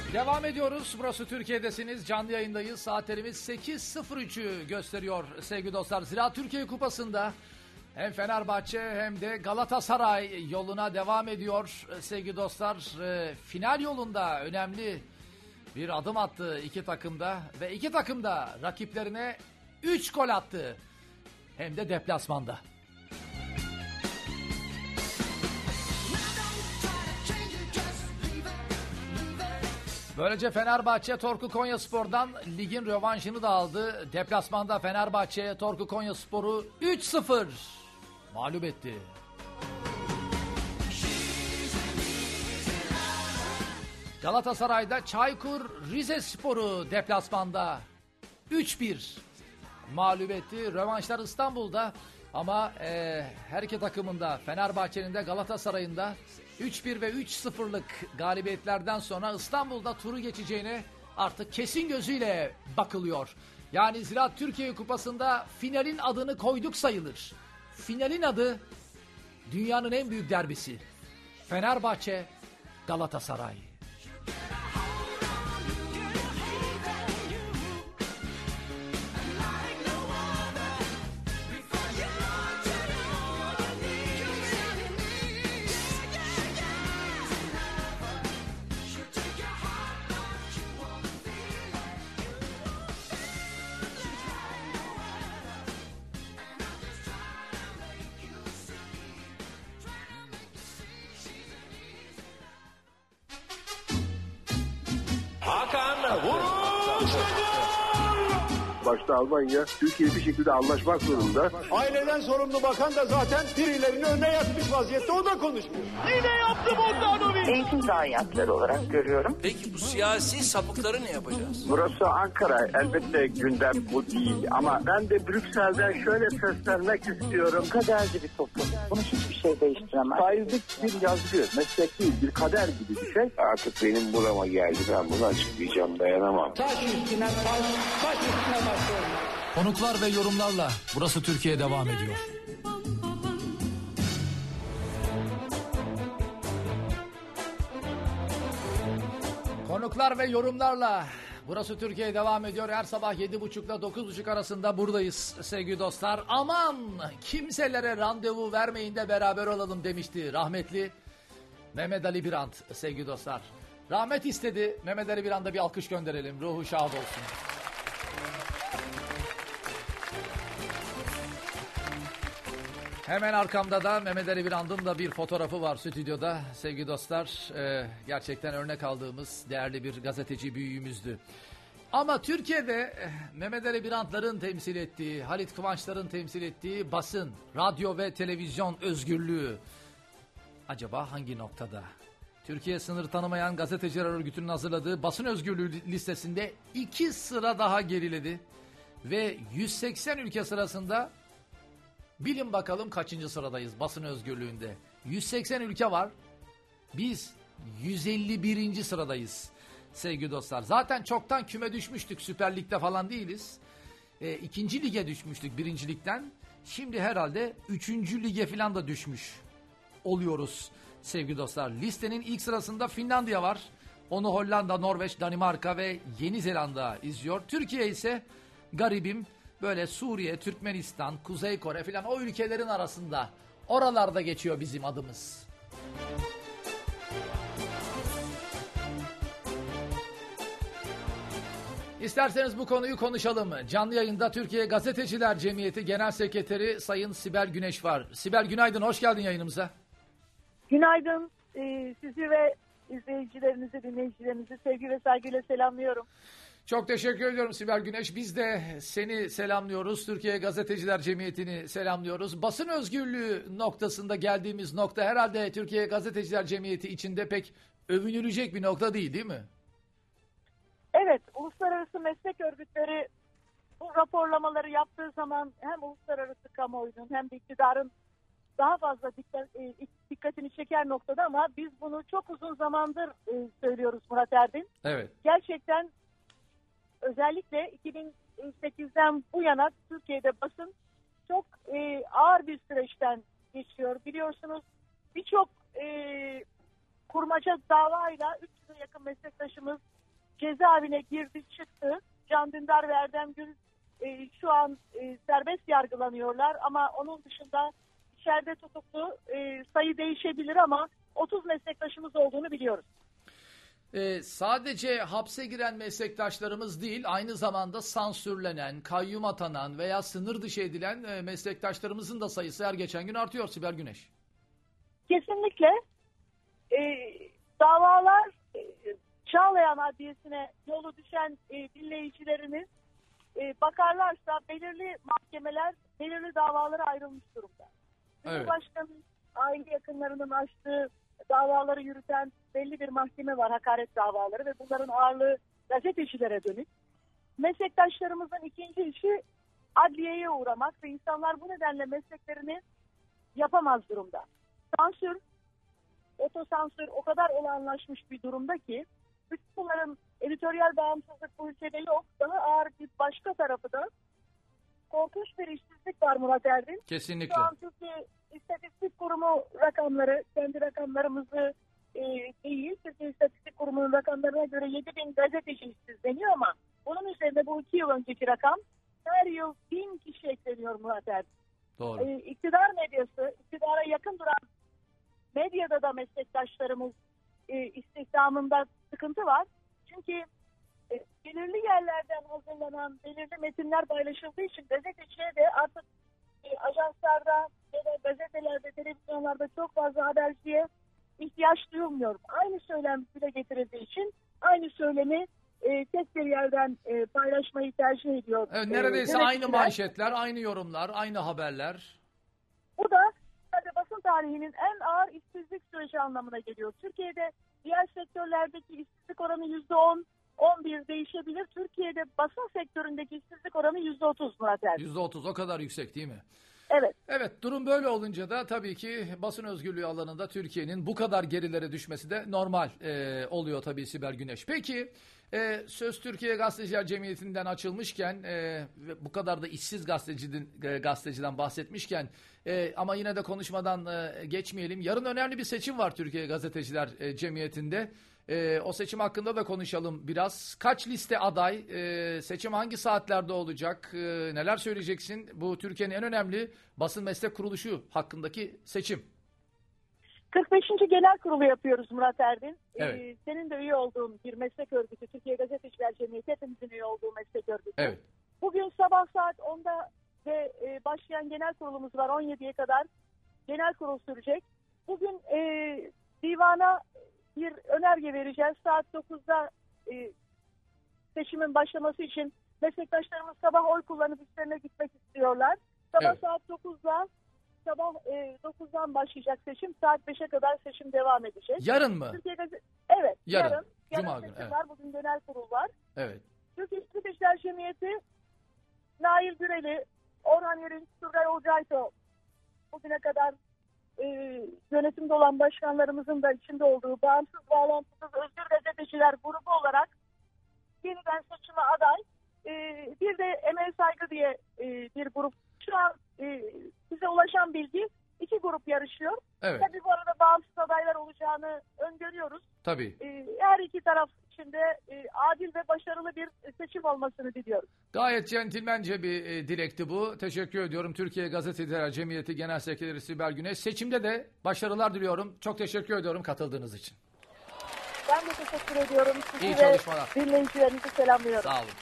Devam ediyoruz. Burası Türkiye'desiniz. Canlı yayındayız. Saatlerimiz sekiz sıfır üçü gösteriyor sevgili dostlar. Ziraat Türkiye Kupası'nda hem Fenerbahçe hem de Galatasaray yoluna devam ediyor sevgili dostlar. E, final yolunda önemli bir adım attı iki takımda ve iki takım da rakiplerine üç gol attı. Hem de deplasmanda. Böylece Fenerbahçe Torku Konyaspor'dan ligin rövanşını da aldı. Deplasmanda Fenerbahçe Torku Konyaspor'u üç sıfır mağlup etti. Galatasaray'da Çaykur Rizespor'u deplasmanda üç bir mağlup etti. Rövanşlar İstanbul'da ama e, her iki takımında Fenerbahçe'nin de Galatasaray'ın da üç bir ve üç sıfırlık galibiyetlerden sonra İstanbul'da turu geçeceğine artık kesin gözüyle bakılıyor. Yani Ziraat Türkiye Kupası'nda finalin adını koyduk sayılır. Finalin adı dünyanın en büyük derbisi. Fenerbahçe Galatasaray. Başta Almanya, Türkiye bir şekilde anlaşmak zorunda. Aileden sorumlu bakan da zaten birilerinin önüne yatmış vaziyette, o da konuşmuyor. Yine yaptı Bogdanovic. Eğitim zayiatları olarak görüyorum. Peki bu siyasi sapıkları ne yapacağız? Burası Ankara, elbette gündem bu değil. Ama ben de Brüksel'den şöyle seslenmek istiyorum. Kaderci bir toplum. Bunu hiçbir şey değiştiremez. Faizlik bir yazgı, meslek değil, bir kader gibi bir şey. Artık benim burama geldi, ben bunu açıklayacağım, dayanamam. Taş üstüne taş, taş üstüne taş. Konuklar ve yorumlarla Burası Türkiye devam ediyor. Konuklar ve yorumlarla Burası Türkiye devam ediyor. Her sabah yedi buçuk ile dokuz buçuk arasında buradayız sevgili dostlar. Aman kimselere randevu vermeyin de beraber olalım demişti rahmetli Mehmet Ali Birant sevgili dostlar. Rahmet istedi. Mehmet Ali Birant'a bir alkış gönderelim. Ruhu şad olsun. Hemen arkamda da Mehmet Ali Birant'ın da bir fotoğrafı var stüdyoda. Sevgili dostlar, e, gerçekten örnek aldığımız değerli bir gazeteci büyüğümüzdü. Ama Türkiye'de e, Mehmet Ali Birant'ların temsil ettiği, Halit Kıvanç'ların temsil ettiği basın, radyo ve televizyon özgürlüğü acaba hangi noktada? Türkiye sınır tanımayan gazeteciler örgütünün hazırladığı basın özgürlüğü listesinde iki sıra daha geriledi. Ve yüz seksen ülke sırasında bilin bakalım kaçıncı sıradayız basın özgürlüğünde. yüz seksen ülke var. Biz yüz elli birinci sıradayız sevgili dostlar. Zaten çoktan küme düşmüştük. Süper Lig'de falan değiliz. E, ikinci lige düşmüştük birinci ligden. Şimdi herhalde üçüncü lige falan da düşmüş oluyoruz sevgili dostlar. Listenin ilk sırasında Finlandiya var. Onu Hollanda, Norveç, Danimarka ve Yeni Zelanda izliyor. Türkiye ise garibim böyle Suriye, Türkmenistan, Kuzey Kore filan o ülkelerin arasında. Oralarda geçiyor bizim adımız. İsterseniz bu konuyu konuşalım. Canlı yayında Türkiye Gazeteciler Cemiyeti Genel Sekreteri Sayın Sibel Güneş var. Sibel günaydın, hoş geldin yayınımıza. Günaydın. Ee, sizi ve izleyicilerinizi, dinleyicilerinizi sevgi ve saygıyla selamlıyorum. Çok teşekkür ediyorum Sibel Güneş. Biz de seni selamlıyoruz. Türkiye Gazeteciler Cemiyeti'ni selamlıyoruz. Basın özgürlüğü noktasında geldiğimiz nokta herhalde Türkiye Gazeteciler Cemiyeti içinde pek övünülecek bir nokta değil, değil mi? Evet, uluslararası meslek örgütleri bu raporlamaları yaptığı zaman hem uluslararası kamuoyunun hem de iktidarın daha fazla dikkat, dikkatini çeker noktada ama biz bunu çok uzun zamandır söylüyoruz Murat Erdin. Evet. Gerçekten özellikle iki bin sekizden bu yana Türkiye'de basın çok e, ağır bir süreçten geçiyor. Biliyorsunuz birçok e, kurmaca davayla üç yüze yakın meslektaşımız cezaevine girdi çıktı. Can Dündar ve Erdem Gül e, şu an e, serbest yargılanıyorlar ama onun dışında içeride tutuklu e, sayı değişebilir ama otuz meslektaşımız olduğunu biliyoruz. Ee, sadece hapse giren meslektaşlarımız değil, aynı zamanda sansürlenen, kayyum atanan veya sınır dışı edilen e, meslektaşlarımızın da sayısı her geçen gün artıyor Sibel Güneş. Kesinlikle e, davalar e, Çağlayan Adliyesi'ne yolu düşen e, dinleyicilerimiz e, bakarlarsa belirli mahkemeler belirli davalara ayrılmış durumda. Evet. Cumhurbaşkanı'nın aile yakınlarının açtığı davaları yürüten belli bir mahkeme var, hakaret davaları ve bunların ağırlığı gazetecilere dönük. Meslektaşlarımızın ikinci işi adliyeye uğramak ve insanlar bu nedenle mesleklerini yapamaz durumda. Sansür, otosansür o kadar olağanlaşmış bir durumda ki bütün bunların editoryal bağımsızlık bu ülkede yok. Daha ağır bir başka tarafı da korkunç bir işsizlik var Murat Erdin. Kesinlikle. Şu an Türkiye İstatistik Kurumu rakamları, kendi rakamlarımızı e, değil, Türkiye İstatistik Kurumu'nun rakamlarına göre yedi bin gazeteci işsiz deniyor ama bunun üzerinde bu iki yıl önceki rakam her yıl bin kişi ekleniyor Murat Erdin. Doğru. E, iktidar medyası, iktidara yakın duran medyada da meslektaşlarımız e, istihdamında sıkıntı var. Çünkü e, belirli yerlerden hazırlanan belirli metinler paylaşıldığı için gazeteciye de artık e, ajanslarda ya da gazetelerde, televizyonlarda çok fazla haberciye ihtiyaç duyulmuyor. Aynı söylem dile getirildiği için aynı söylemi e, tek bir yerden e, paylaşmayı tercih ediyor. Evet, neredeyse e, aynı manşetler, aynı yorumlar, aynı haberler. Bu da basın tarihinin en ağır işsizlik süreci anlamına geliyor. Türkiye'de diğer sektörlerdeki işsizlik oranı yüzde on, on bir değişebilir. Türkiye'de basın sektöründeki işsizlik oranı yüzde otuz Murat Erdin. yüzde otuz o kadar yüksek değil mi? Evet. Evet, durum böyle olunca da tabii ki basın özgürlüğü alanında Türkiye'nin bu kadar gerilere düşmesi de normal e, oluyor tabii Sibel Güneş. Peki e, Söz Türkiye Gazeteciler Cemiyeti'nden açılmışken e, ve bu kadar da işsiz gazeteciden, e, gazeteciden bahsetmişken e, ama yine de konuşmadan e, geçmeyelim. Yarın önemli bir seçim var Türkiye Gazeteciler e, Cemiyeti'nde. E, o seçim hakkında da konuşalım biraz. Kaç liste aday, e, seçim hangi saatlerde olacak, e, neler söyleyeceksin? Bu Türkiye'nin en önemli basın meslek kuruluşu hakkındaki seçim. kırk beşinci Genel Kurulu yapıyoruz Murat Erdin. Evet. Ee, senin de üye olduğun bir meslek örgütü, Türkiye Gazeteciler Cemiyeti, hepimizin üye olduğu meslek örgütü. Evet. Bugün sabah saat onda ve e, başlayan genel kurulumuz var, on yediye kadar genel kurul sürecek. Bugün e, divana bir önerge vereceğiz. Saat dokuzda e, seçimin başlaması için meslektaşlarımız sabah oy kullanıp işlerine gitmek istiyorlar. Sabah Evet. saat dokuzda sabah e, dokuzdan başlayacak seçim. Saat beşe kadar seçim devam edecek. Yarın mı? Türkiye Gazete... Evet. Yarın. Yarın. Cuma yarın günü, seçim evet. var. Bugün genel kurul var. Evet. Türkiye Gazeteciler Cemiyeti Nail Güreli, Orhan Yerinç, Turgay Olcayto bugüne kadar e, yönetimde olan başkanlarımızın da içinde olduğu bağımsız, bağlantısız özgür gazeteciler grubu olarak yeniden seçime aday. E, bir de Emel Saygı diye e, bir grup. Şu an e, bize ulaşan bilgi iki grup yarışıyor. Evet. Tabii bu arada bağımsız adaylar olacağını öngörüyoruz. Tabii. E, her iki taraf içinde e, adil ve başarılı bir seçim olmasını diliyoruz. Gayet centilmence bir e, dilekti bu. Teşekkür ediyorum. Türkiye Gazeteciler Cemiyeti Genel Sekreteri Sibel Güneş. Seçimde de başarılar diliyorum. Çok teşekkür ediyorum katıldığınız için. Ben de teşekkür ediyorum. Sizi İyi ve çalışmalar. dinleyicilerinizi selamlıyorum. Sağ olun.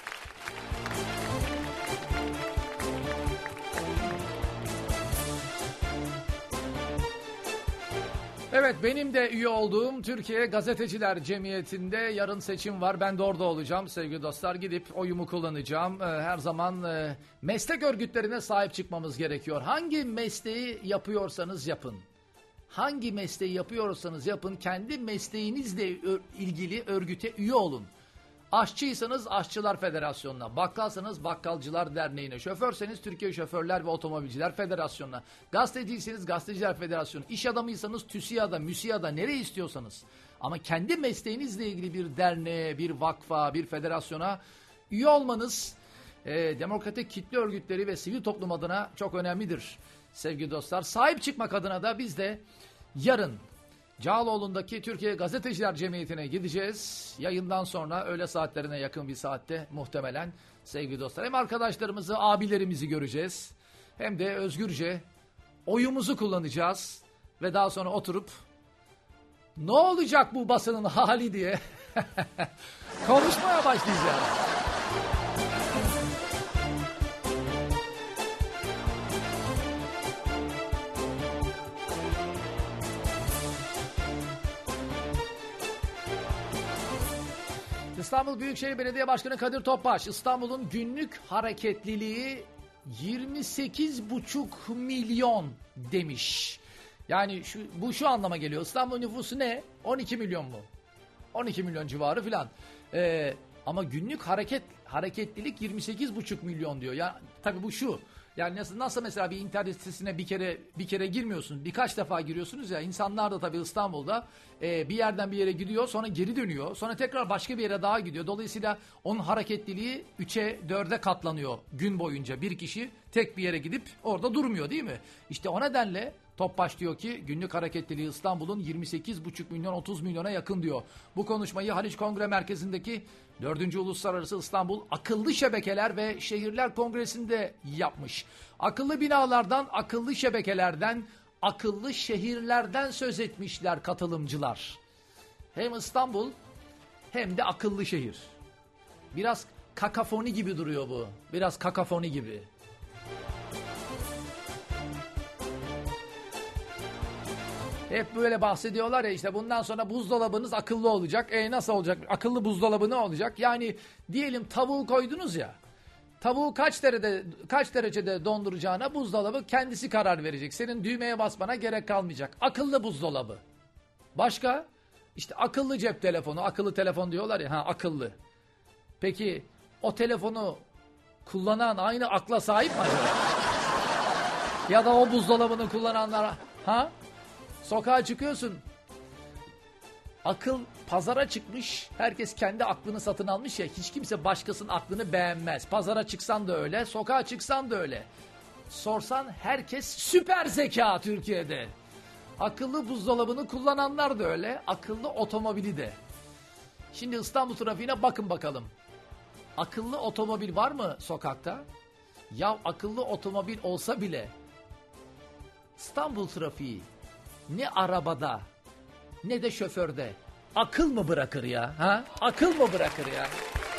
Evet, benim de üye olduğum Türkiye Gazeteciler Cemiyeti'nde yarın seçim var. Ben de orada olacağım sevgili dostlar. Gidip oyumu kullanacağım. Her zaman meslek örgütlerine sahip çıkmamız gerekiyor. Hangi mesleği yapıyorsanız yapın. Hangi mesleği yapıyorsanız yapın. Kendi mesleğinizle ilgili örgüte üye olun. Aşçıysanız Aşçılar Federasyonu'na, bakkalsanız Bakkalcılar Derneği'ne, şoförseniz Türkiye Şoförler ve Otomobilciler Federasyonu'na, gazeteciyseniz Gazeteciler Federasyonu, iş adamıysanız TÜSİAD'a, MÜSİAD'a, nereye istiyorsanız. Ama kendi mesleğinizle ilgili bir derneğe, bir vakfa, bir federasyona üye olmanız e, demokratik kitle örgütleri ve sivil toplum adına çok önemlidir sevgili dostlar. Sahip çıkmak adına da biz de yarın Cağaloğlu'ndaki Türkiye Gazeteciler Cemiyeti'ne gideceğiz. Yayından sonra öğle saatlerine yakın bir saatte muhtemelen sevgili dostlar. Hem arkadaşlarımızı, abilerimizi göreceğiz. Hem de özgürce oyumuzu kullanacağız. Ve daha sonra oturup ne olacak bu basının hali diye konuşmaya başlayacağız. İstanbul Büyükşehir Belediye Başkanı Kadir Topbaş, İstanbul'un günlük hareketliliği yirmi sekiz buçuk milyon demiş. Yani şu, bu şu anlama geliyor. İstanbul nüfusu ne? on iki milyon mu? on iki milyon civarı filan. Ee, ama günlük hareket hareketlilik yirmi sekiz buçuk milyon diyor. Ya tabii bu şu. Yani nasıl, nasıl mesela bir internet sitesine bir kere bir kere girmiyorsun, birkaç defa giriyorsunuz ya. İnsanlar da tabii İstanbul'da e, bir yerden bir yere gidiyor, sonra geri dönüyor, sonra tekrar başka bir yere daha gidiyor. Dolayısıyla onun hareketliliği üçe dörde katlanıyor gün boyunca. Bir kişi tek bir yere gidip orada durmuyor, değil mi? İşte o nedenle Topbaş diyor ki günlük hareketliliği İstanbul'un yirmi sekiz buçuk milyon otuz milyona yakın diyor. Bu konuşmayı Haliç Kongre Merkezi'ndeki dördüncü Uluslararası İstanbul Akıllı Şebekeler ve Şehirler Kongresi'nde yapmış. Akıllı binalardan, akıllı şebekelerden, akıllı şehirlerden söz etmişler katılımcılar. Hem İstanbul hem de akıllı şehir. Biraz kakafoni gibi duruyor bu. Biraz kakafoni gibi. Hep böyle bahsediyorlar ya, işte bundan sonra buzdolabınız akıllı olacak. E nasıl olacak? Akıllı buzdolabı ne olacak? Yani diyelim tavuğu koydunuz ya. Tavuğu kaç derecede kaç derecede donduracağına buzdolabı kendisi karar verecek. Senin düğmeye basmana gerek kalmayacak. Akıllı buzdolabı. Başka? İşte akıllı cep telefonu, akıllı telefon diyorlar ya, ha akıllı. Peki o telefonu kullanan aynı akla sahip mi acaba? Ya da o buzdolabını kullananlara, ha? Sokağa çıkıyorsun. Akıl pazara çıkmış. Herkes kendi aklını satın almış ya. Hiç kimse başkasının aklını beğenmez. Pazara çıksan da öyle, sokağa çıksan da öyle. Sorsan herkes süper zeka Türkiye'de. Akıllı buzdolabını kullananlar da öyle. Akıllı otomobili de. Şimdi İstanbul trafiğine bakın bakalım. Akıllı otomobil var mı sokakta? Ya akıllı otomobil olsa bile İstanbul trafiği ne arabada ne de şoförde akıl mı bırakır ya? Ha? Akıl mı bırakır ya?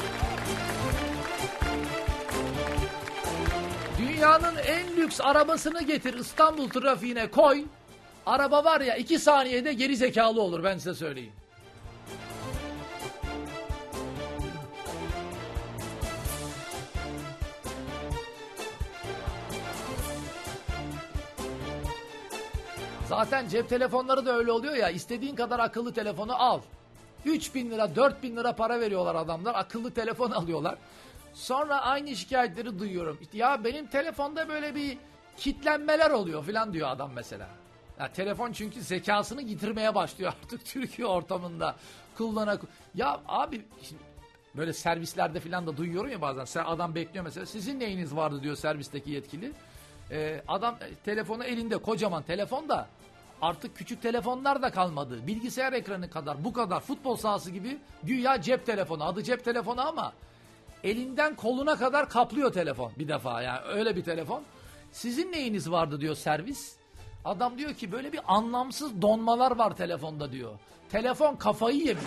Dünyanın en lüks arabasını getir İstanbul trafiğine koy. Araba var ya iki saniyede geri zekalı olur, ben size söyleyeyim. Zaten cep telefonları da öyle oluyor ya, istediğin kadar akıllı telefonu al. üç bin lira dört bin lira para veriyorlar adamlar, akıllı telefon alıyorlar. Sonra aynı şikayetleri duyuyorum. İşte ya benim telefonda böyle bir kitlenmeler oluyor falan diyor adam mesela. Ya telefon çünkü zekasını yitirmeye başlıyor artık Türkiye ortamında. Kullanak. Ya abi şimdi böyle servislerde falan da duyuyorum ya bazen. Sen adam bekliyor mesela, sizin neyiniz vardı diyor servisteki yetkili. Ee, adam e, telefonu elinde, kocaman telefon da artık küçük telefonlar da kalmadı. Bilgisayar ekranı kadar, bu kadar, futbol sahası gibi güya cep telefonu. Adı cep telefonu ama elinden koluna kadar kaplıyor telefon bir defa, yani öyle bir telefon. Sizin neyiniz vardı diyor servis. Adam diyor ki böyle bir anlamsız donmalar var telefonda diyor. Telefon kafayı yemiş.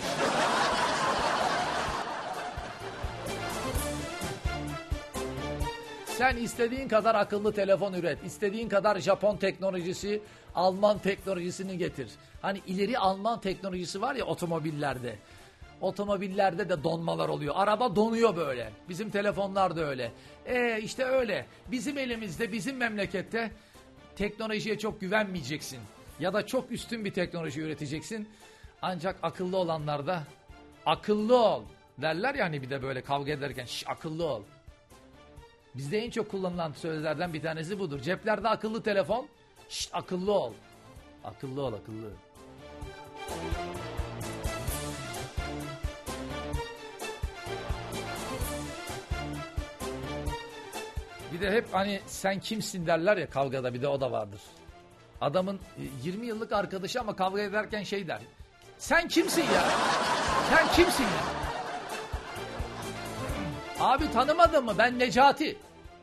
Sen istediğin kadar akıllı telefon üret. İstediğin kadar Japon teknolojisi, Alman teknolojisini getir. Hani ileri Alman teknolojisi var ya otomobillerde. Otomobillerde de donmalar oluyor. Araba donuyor böyle. Bizim telefonlar da öyle. E işte öyle. Bizim elimizde, bizim memlekette teknolojiye çok güvenmeyeceksin. Ya da çok üstün bir teknoloji üreteceksin. Ancak akıllı olanlar da akıllı ol derler ya, hani bir de böyle kavga ederken şş, akıllı ol. Bizde en çok kullanılan sözlerden bir tanesi budur. Ceplerde akıllı telefon, şşt akıllı ol. Akıllı ol, akıllı. Bir de hep hani sen kimsin derler ya kavgada, bir de o da vardır. Adamın yirmi yıllık arkadaşı ama kavga ederken şey der. Sen kimsin ya? Sen kimsin ya? Abi tanımadın mı? Ben Necati.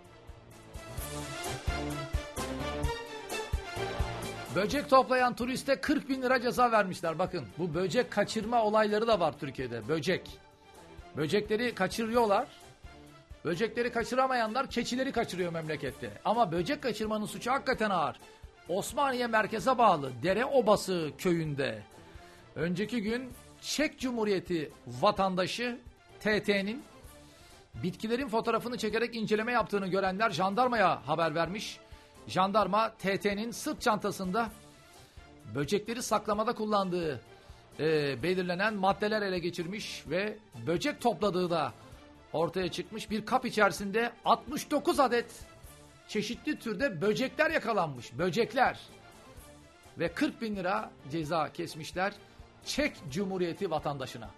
Böcek toplayan turiste kırk bin lira ceza vermişler. Bakın bu böcek kaçırma olayları da var Türkiye'de. Böcek. Böcekleri kaçırıyorlar. Böcekleri kaçıramayanlar keçileri kaçırıyor memlekette. Ama böcek kaçırmanın suçu hakikaten ağır. Osmaniye merkeze bağlı Dereobası köyünde önceki gün Çek Cumhuriyeti vatandaşı T T'nin bitkilerin fotoğrafını çekerek inceleme yaptığını görenler jandarmaya haber vermiş. Jandarma T T'nin sırt çantasında böcekleri saklamada kullandığı e, belirlenen maddeler ele geçirmiş ve böcek topladığı da ortaya çıkmış. Bir kap içerisinde altmış dokuz adet çeşitli türde böcekler yakalanmış. Böcekler. Ve kırk bin lira ceza kesmişler Çek Cumhuriyeti vatandaşına.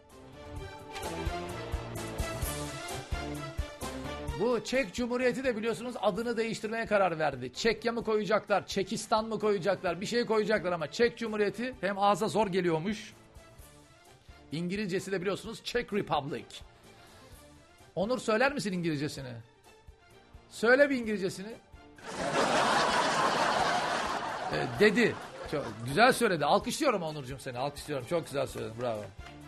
Bu Çek Cumhuriyeti de biliyorsunuz adını değiştirmeye karar verdi. Çekya mı koyacaklar, Çekistan mı koyacaklar, bir şey koyacaklar ama Çek Cumhuriyeti hem ağza zor geliyormuş. İngilizcesi de biliyorsunuz Czech Republic. Onur söyler misin İngilizcesini? Söyle bir İngilizcesini. Ee, dedi. Çok güzel söyledi. Alkışlıyorum Onurcuğum seni. Alkışlıyorum. Çok güzel söyledin. Bravo.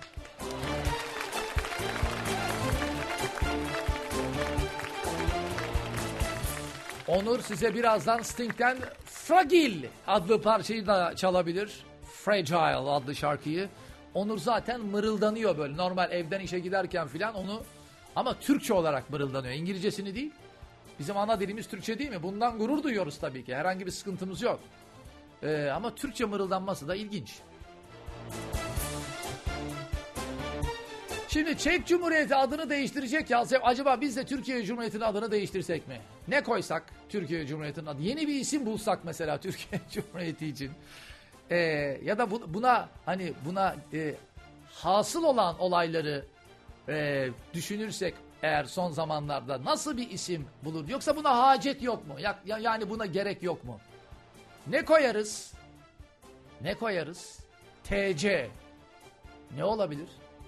Onur size birazdan Sting'den Fragile adlı parçayı da çalabilir. Fragile adlı şarkıyı. Onur zaten mırıldanıyor böyle. Normal evden işe giderken filan onu ama Türkçe olarak mırıldanıyor. İngilizcesini değil. Bizim ana dilimiz Türkçe değil mi? Bundan gurur duyuyoruz tabii ki. Herhangi bir sıkıntımız yok. Ee, ama Türkçe mırıldanması da ilginç. Şimdi Çek Cumhuriyeti adını değiştirecek ya. Acaba biz de Türkiye Cumhuriyeti'nin adını değiştirsek mi? Ne koysak Türkiye Cumhuriyeti'nin adı? Yeni bir isim bulsak mesela Türkiye Cumhuriyeti için. Ee, ya da bu, buna hani buna e, hasıl olan olayları e, düşünürsek eğer son zamanlarda nasıl bir isim bulur? Yoksa buna hacet yok mu? Ya, ya, yani buna gerek yok mu? Ne koyarız? Ne koyarız? T C. Ne olabilir?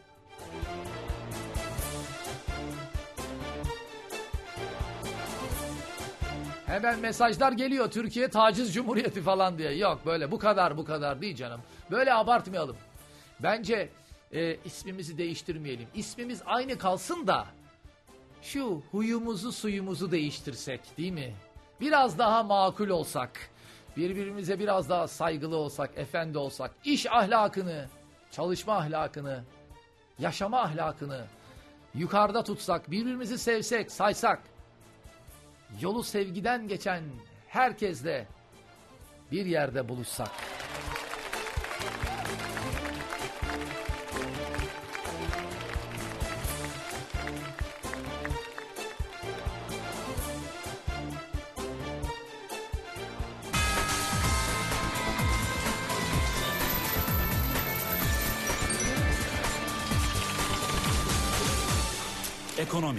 Hemen mesajlar geliyor. Türkiye taciz cumhuriyeti falan diye. Yok böyle bu kadar bu kadar değil canım. Böyle abartmayalım. Bence e, ismimizi değiştirmeyelim. İsmimiz aynı kalsın da şu huyumuzu suyumuzu değiştirsek değil mi? Biraz daha makul olsak. Birbirimize biraz daha saygılı olsak, efendi olsak. İş ahlakını, çalışma ahlakını, yaşama ahlakını yukarıda tutsak, birbirimizi sevsek, saysak. Yolu sevgiden geçen herkesle bir yerde buluşsak. Ekonomi.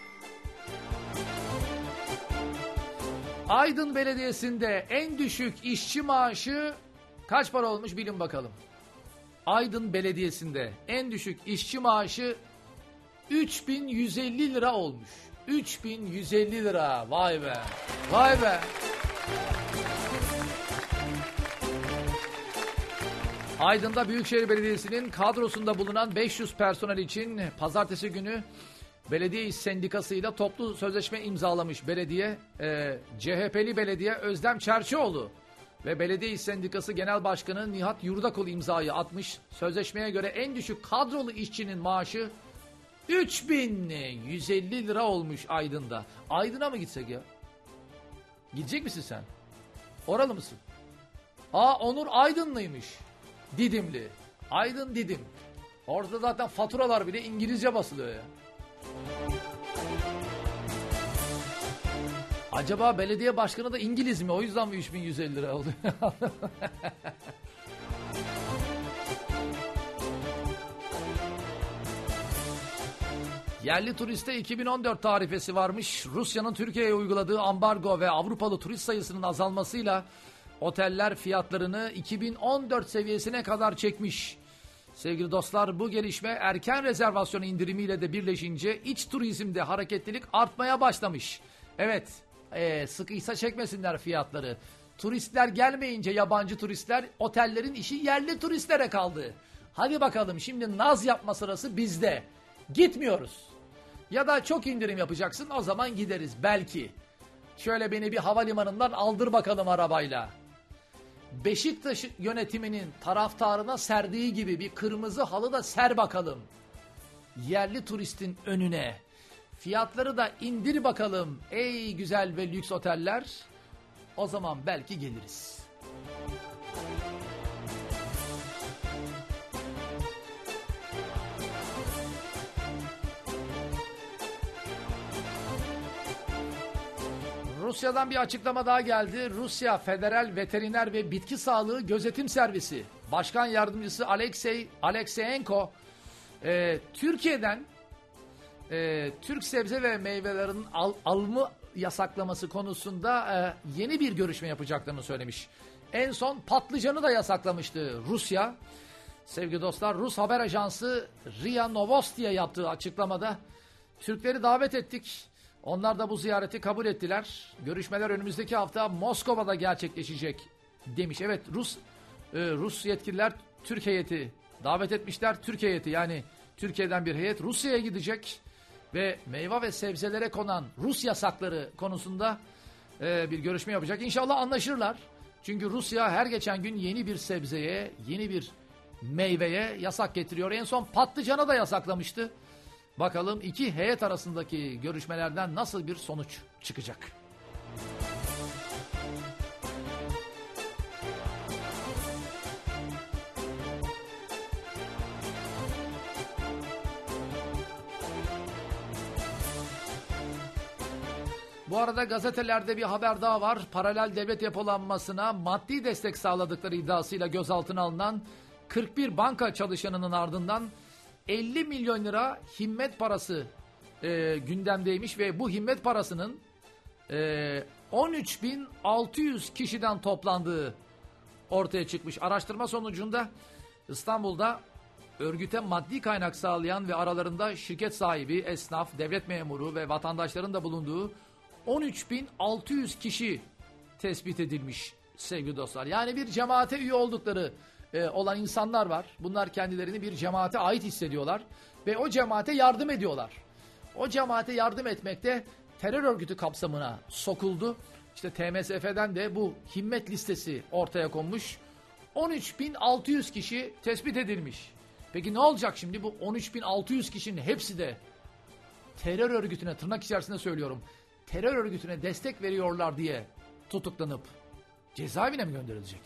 Aydın Belediyesi'nde en düşük işçi maaşı kaç para olmuş bilin bakalım. Aydın Belediyesi'nde en düşük işçi maaşı üç bin yüz elli lira olmuş. üç bin yüz elli lira. Vay be. Vay be. Aydın'da Büyükşehir Belediyesi'nin kadrosunda bulunan beş yüz personel için pazartesi günü Belediye İş Sendikası ile toplu sözleşme imzalamış belediye, e, C H P'li belediye Özlem Çerçioğlu ve Belediye İş Sendikası Genel Başkanı Nihat Yurdakul imzayı atmış. Sözleşmeye göre en düşük kadrolu işçinin maaşı üç bin yüz elli lira olmuş Aydın'da. Aydın'a mı gitsek ya? Gidecek misin sen? Oralı mısın? Aa Onur Aydınlıymış. Didimli. Aydın Didim. Orada zaten faturalar bile İngilizce basılıyor ya. Acaba belediye başkanı da İngiliz mi? O yüzden mi üç bin yüz elli lira oluyor? Yerli turiste iki bin on dört tarifesi varmış. Rusya'nın Türkiye'ye uyguladığı ambargo ve Avrupalı turist sayısının azalmasıyla Oteller fiyatlarını iki bin on dört seviyesine kadar çekmiş. Sevgili dostlar, bu gelişme erken rezervasyon indirimiyle de birleşince iç turizmde hareketlilik artmaya başlamış. Evet, ee, sıkıysa çekmesinler fiyatları. Turistler gelmeyince yabancı turistler, otellerin işi yerli turistlere kaldı. Hadi bakalım, şimdi naz yapma sırası bizde. Gitmiyoruz. Ya da çok indirim yapacaksın, o zaman gideriz belki. Şöyle beni bir havalimanından aldır bakalım arabayla. Beşiktaş yönetiminin taraftarına serdiği gibi bir kırmızı halı da ser bakalım. Yerli turistin önüne. Fiyatları da indir bakalım ey güzel ve lüks oteller. O zaman belki geliriz. Rusya'dan bir açıklama daha geldi. Rusya Federal Veteriner ve Bitki Sağlığı Gözetim Servisi Başkan Yardımcısı Alexey Alekseyenko e, Türkiye'den e, Türk sebze ve meyvelerin al, alımı yasaklaması konusunda e, yeni bir görüşme yapacaklarını söylemiş. En son patlıcanı da yasaklamıştı Rusya. Sevgili dostlar, Rus haber ajansı R I A Novosti'ye yaptığı açıklamada Türkleri davet ettik. Onlar da bu ziyareti kabul ettiler. Görüşmeler önümüzdeki hafta Moskova'da gerçekleşecek demiş. Evet, Rus e, Rus yetkililer Türk heyeti davet etmişler. Türk heyeti, yani Türkiye'den bir heyet Rusya'ya gidecek ve meyve ve sebzelere konan Rus yasakları konusunda e, bir görüşme yapacak. İnşallah anlaşırlar. Çünkü Rusya her geçen gün yeni bir sebzeye, yeni bir meyveye yasak getiriyor. En son patlıcana da yasaklamıştı. Bakalım iki heyet arasındaki görüşmelerden nasıl bir sonuç çıkacak? Bu arada gazetelerde bir haber daha var. Paralel devlet yapılanmasına maddi destek sağladıkları iddiasıyla gözaltına alınan kırk bir banka çalışanının ardından elli milyon lira himmet parası e, gündemdeymiş ve bu himmet parasının e, on üç bin altı yüz kişiden toplandığı ortaya çıkmış. Araştırma sonucunda İstanbul'da örgüte maddi kaynak sağlayan ve aralarında şirket sahibi, esnaf, devlet memuru ve vatandaşların da bulunduğu on üç bin altı yüz kişi tespit edilmiş sevgili dostlar. Yani bir cemaate üye oldukları e, olan insanlar var. Bunlar kendilerini bir cemaate ait hissediyorlar ve o cemaate yardım ediyorlar. O cemaate yardım etmekte terör örgütü kapsamına sokuldu. İşte T M S F'den de bu himmet listesi ortaya konmuş. on üç bin altı yüz kişi tespit edilmiş. Peki ne olacak şimdi bu on üç bin altı yüz kişinin hepsi de terör örgütüne, tırnak içerisinde söylüyorum, terör örgütüne destek veriyorlar diye tutuklanıp cezaevine mi gönderilecek?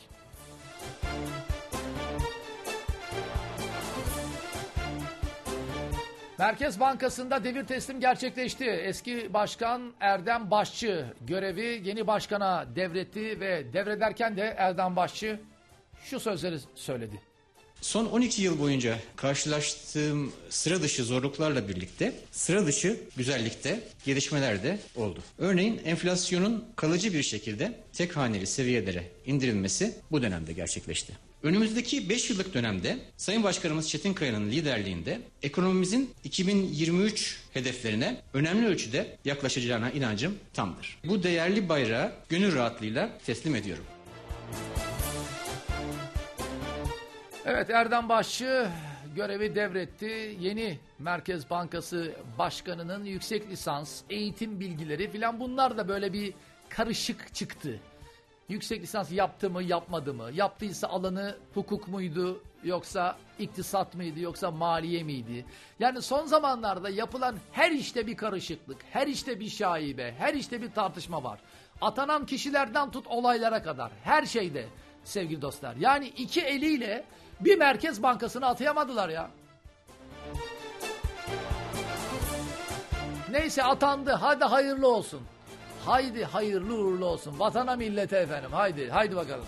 Merkez Bankası'nda devir teslim gerçekleşti. Eski başkan Erdem Başçı görevi yeni başkana devretti ve devrederken de Erdem Başçı şu sözleri söyledi. Son on iki yıl boyunca karşılaştığım sıra dışı zorluklarla birlikte sıra dışı güzellikte gelişmeler de oldu. Örneğin enflasyonun kalıcı bir şekilde tek haneli seviyelere indirilmesi bu dönemde gerçekleşti. Önümüzdeki beş yıllık dönemde Sayın Başkanımız Çetinkaya'nın liderliğinde ekonomimizin iki bin yirmi üç hedeflerine önemli ölçüde yaklaşacağına inancım tamdır. Bu değerli bayrağı gönül rahatlığıyla teslim ediyorum. Evet, Erdem Başçı görevi devretti. Yeni Merkez Bankası Başkanı'nın yüksek lisans, eğitim bilgileri filan bunlar da böyle bir karışık çıktı. Yüksek lisans yaptı mı, yapmadı mı? Yaptıysa alanı hukuk muydu, yoksa iktisat mıydı, yoksa maliye miydi? Yani son zamanlarda yapılan her işte bir karışıklık, her işte bir şaibe, her işte bir tartışma var. Atanan kişilerden tut olaylara kadar, her şeyde sevgili dostlar. Yani iki eliyle bir Merkez Bankası'nı atayamadılar ya. Neyse, atandı. Hadi hayırlı olsun. Haydi hayırlı uğurlu olsun. Vatana millete efendim. Haydi, haydi bakalım.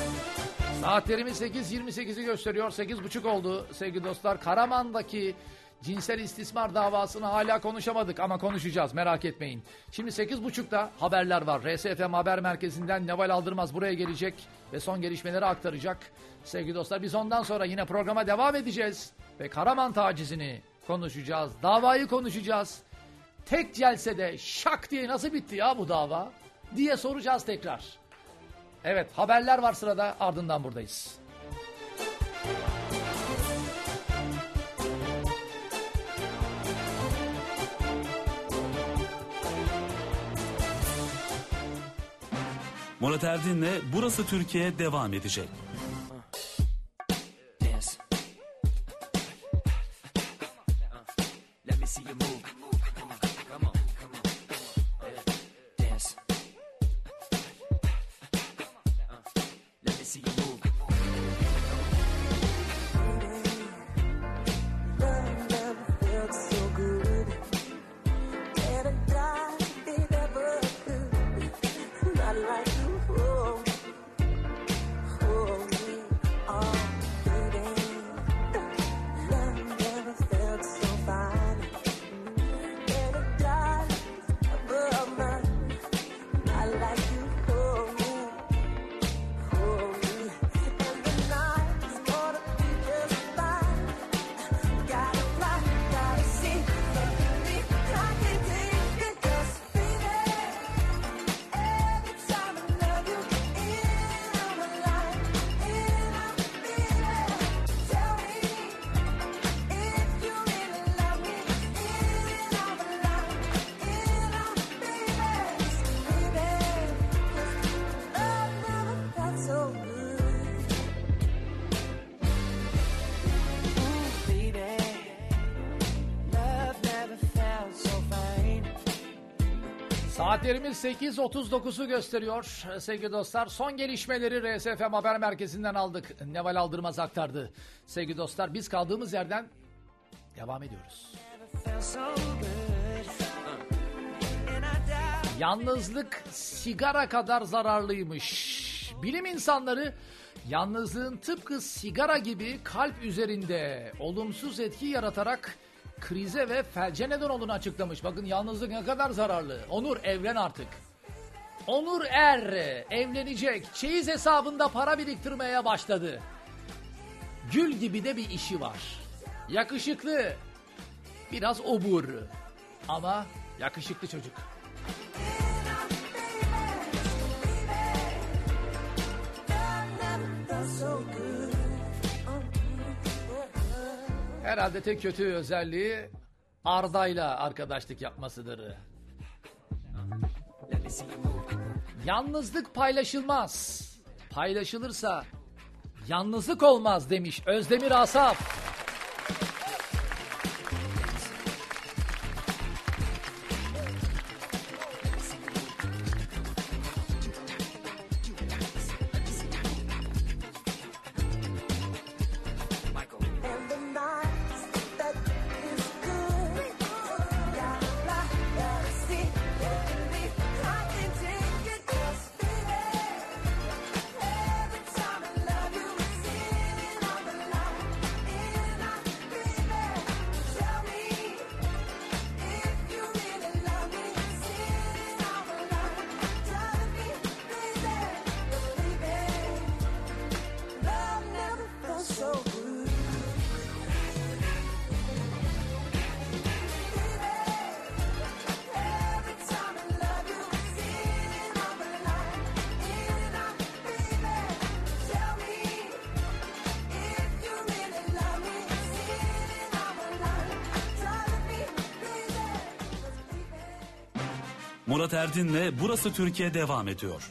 Saatlerimiz sekiz yirmi sekizi gösteriyor. sekiz buçuk oldu sevgili dostlar. Karaman'daki Cinsel istismar davasını hala konuşamadık ama konuşacağız, merak etmeyin. Şimdi sekiz buçukta haberler var. R S F M Haber Merkezi'nden Neval Aldırmaz buraya gelecek ve son gelişmeleri aktaracak. Sevgili dostlar, biz ondan sonra yine programa devam edeceğiz ve Karaman tacizini konuşacağız. Davayı konuşacağız. Tek celsede şak diye nasıl bitti ya bu dava diye soracağız tekrar. Evet, haberler var sırada, ardından buradayız. Murat Erdin'le Burası Türkiye devam edecek. Saatlerimiz sekiz otuz dokuzu gösteriyor sevgili dostlar. Son gelişmeleri R S F M Haber Merkezi'nden aldık. Neval Aldırmaz aktardı. Sevgili dostlar, biz kaldığımız yerden devam ediyoruz. Yalnızlık sigara kadar zararlıymış. Bilim insanları yalnızlığın tıpkı sigara gibi kalp üzerinde olumsuz etki yaratarak krize ve felce neden olduğunu açıklamış. Bakın yalnızlık ne kadar zararlı. Onur evlen artık. Onur Er evlenecek. Çeyiz hesabında para biriktirmeye başladı. Gül gibi de bir işi var. Yakışıklı. Biraz obur. Ama yakışıklı çocuk. Herhalde tek kötü özelliği Arda'yla arkadaşlık yapmasıdır. Yalnızlık paylaşılmaz. Paylaşılırsa yalnızlık olmaz demiş Özdemir Asaf. Murat Erdin'le Burası Türkiye devam ediyor.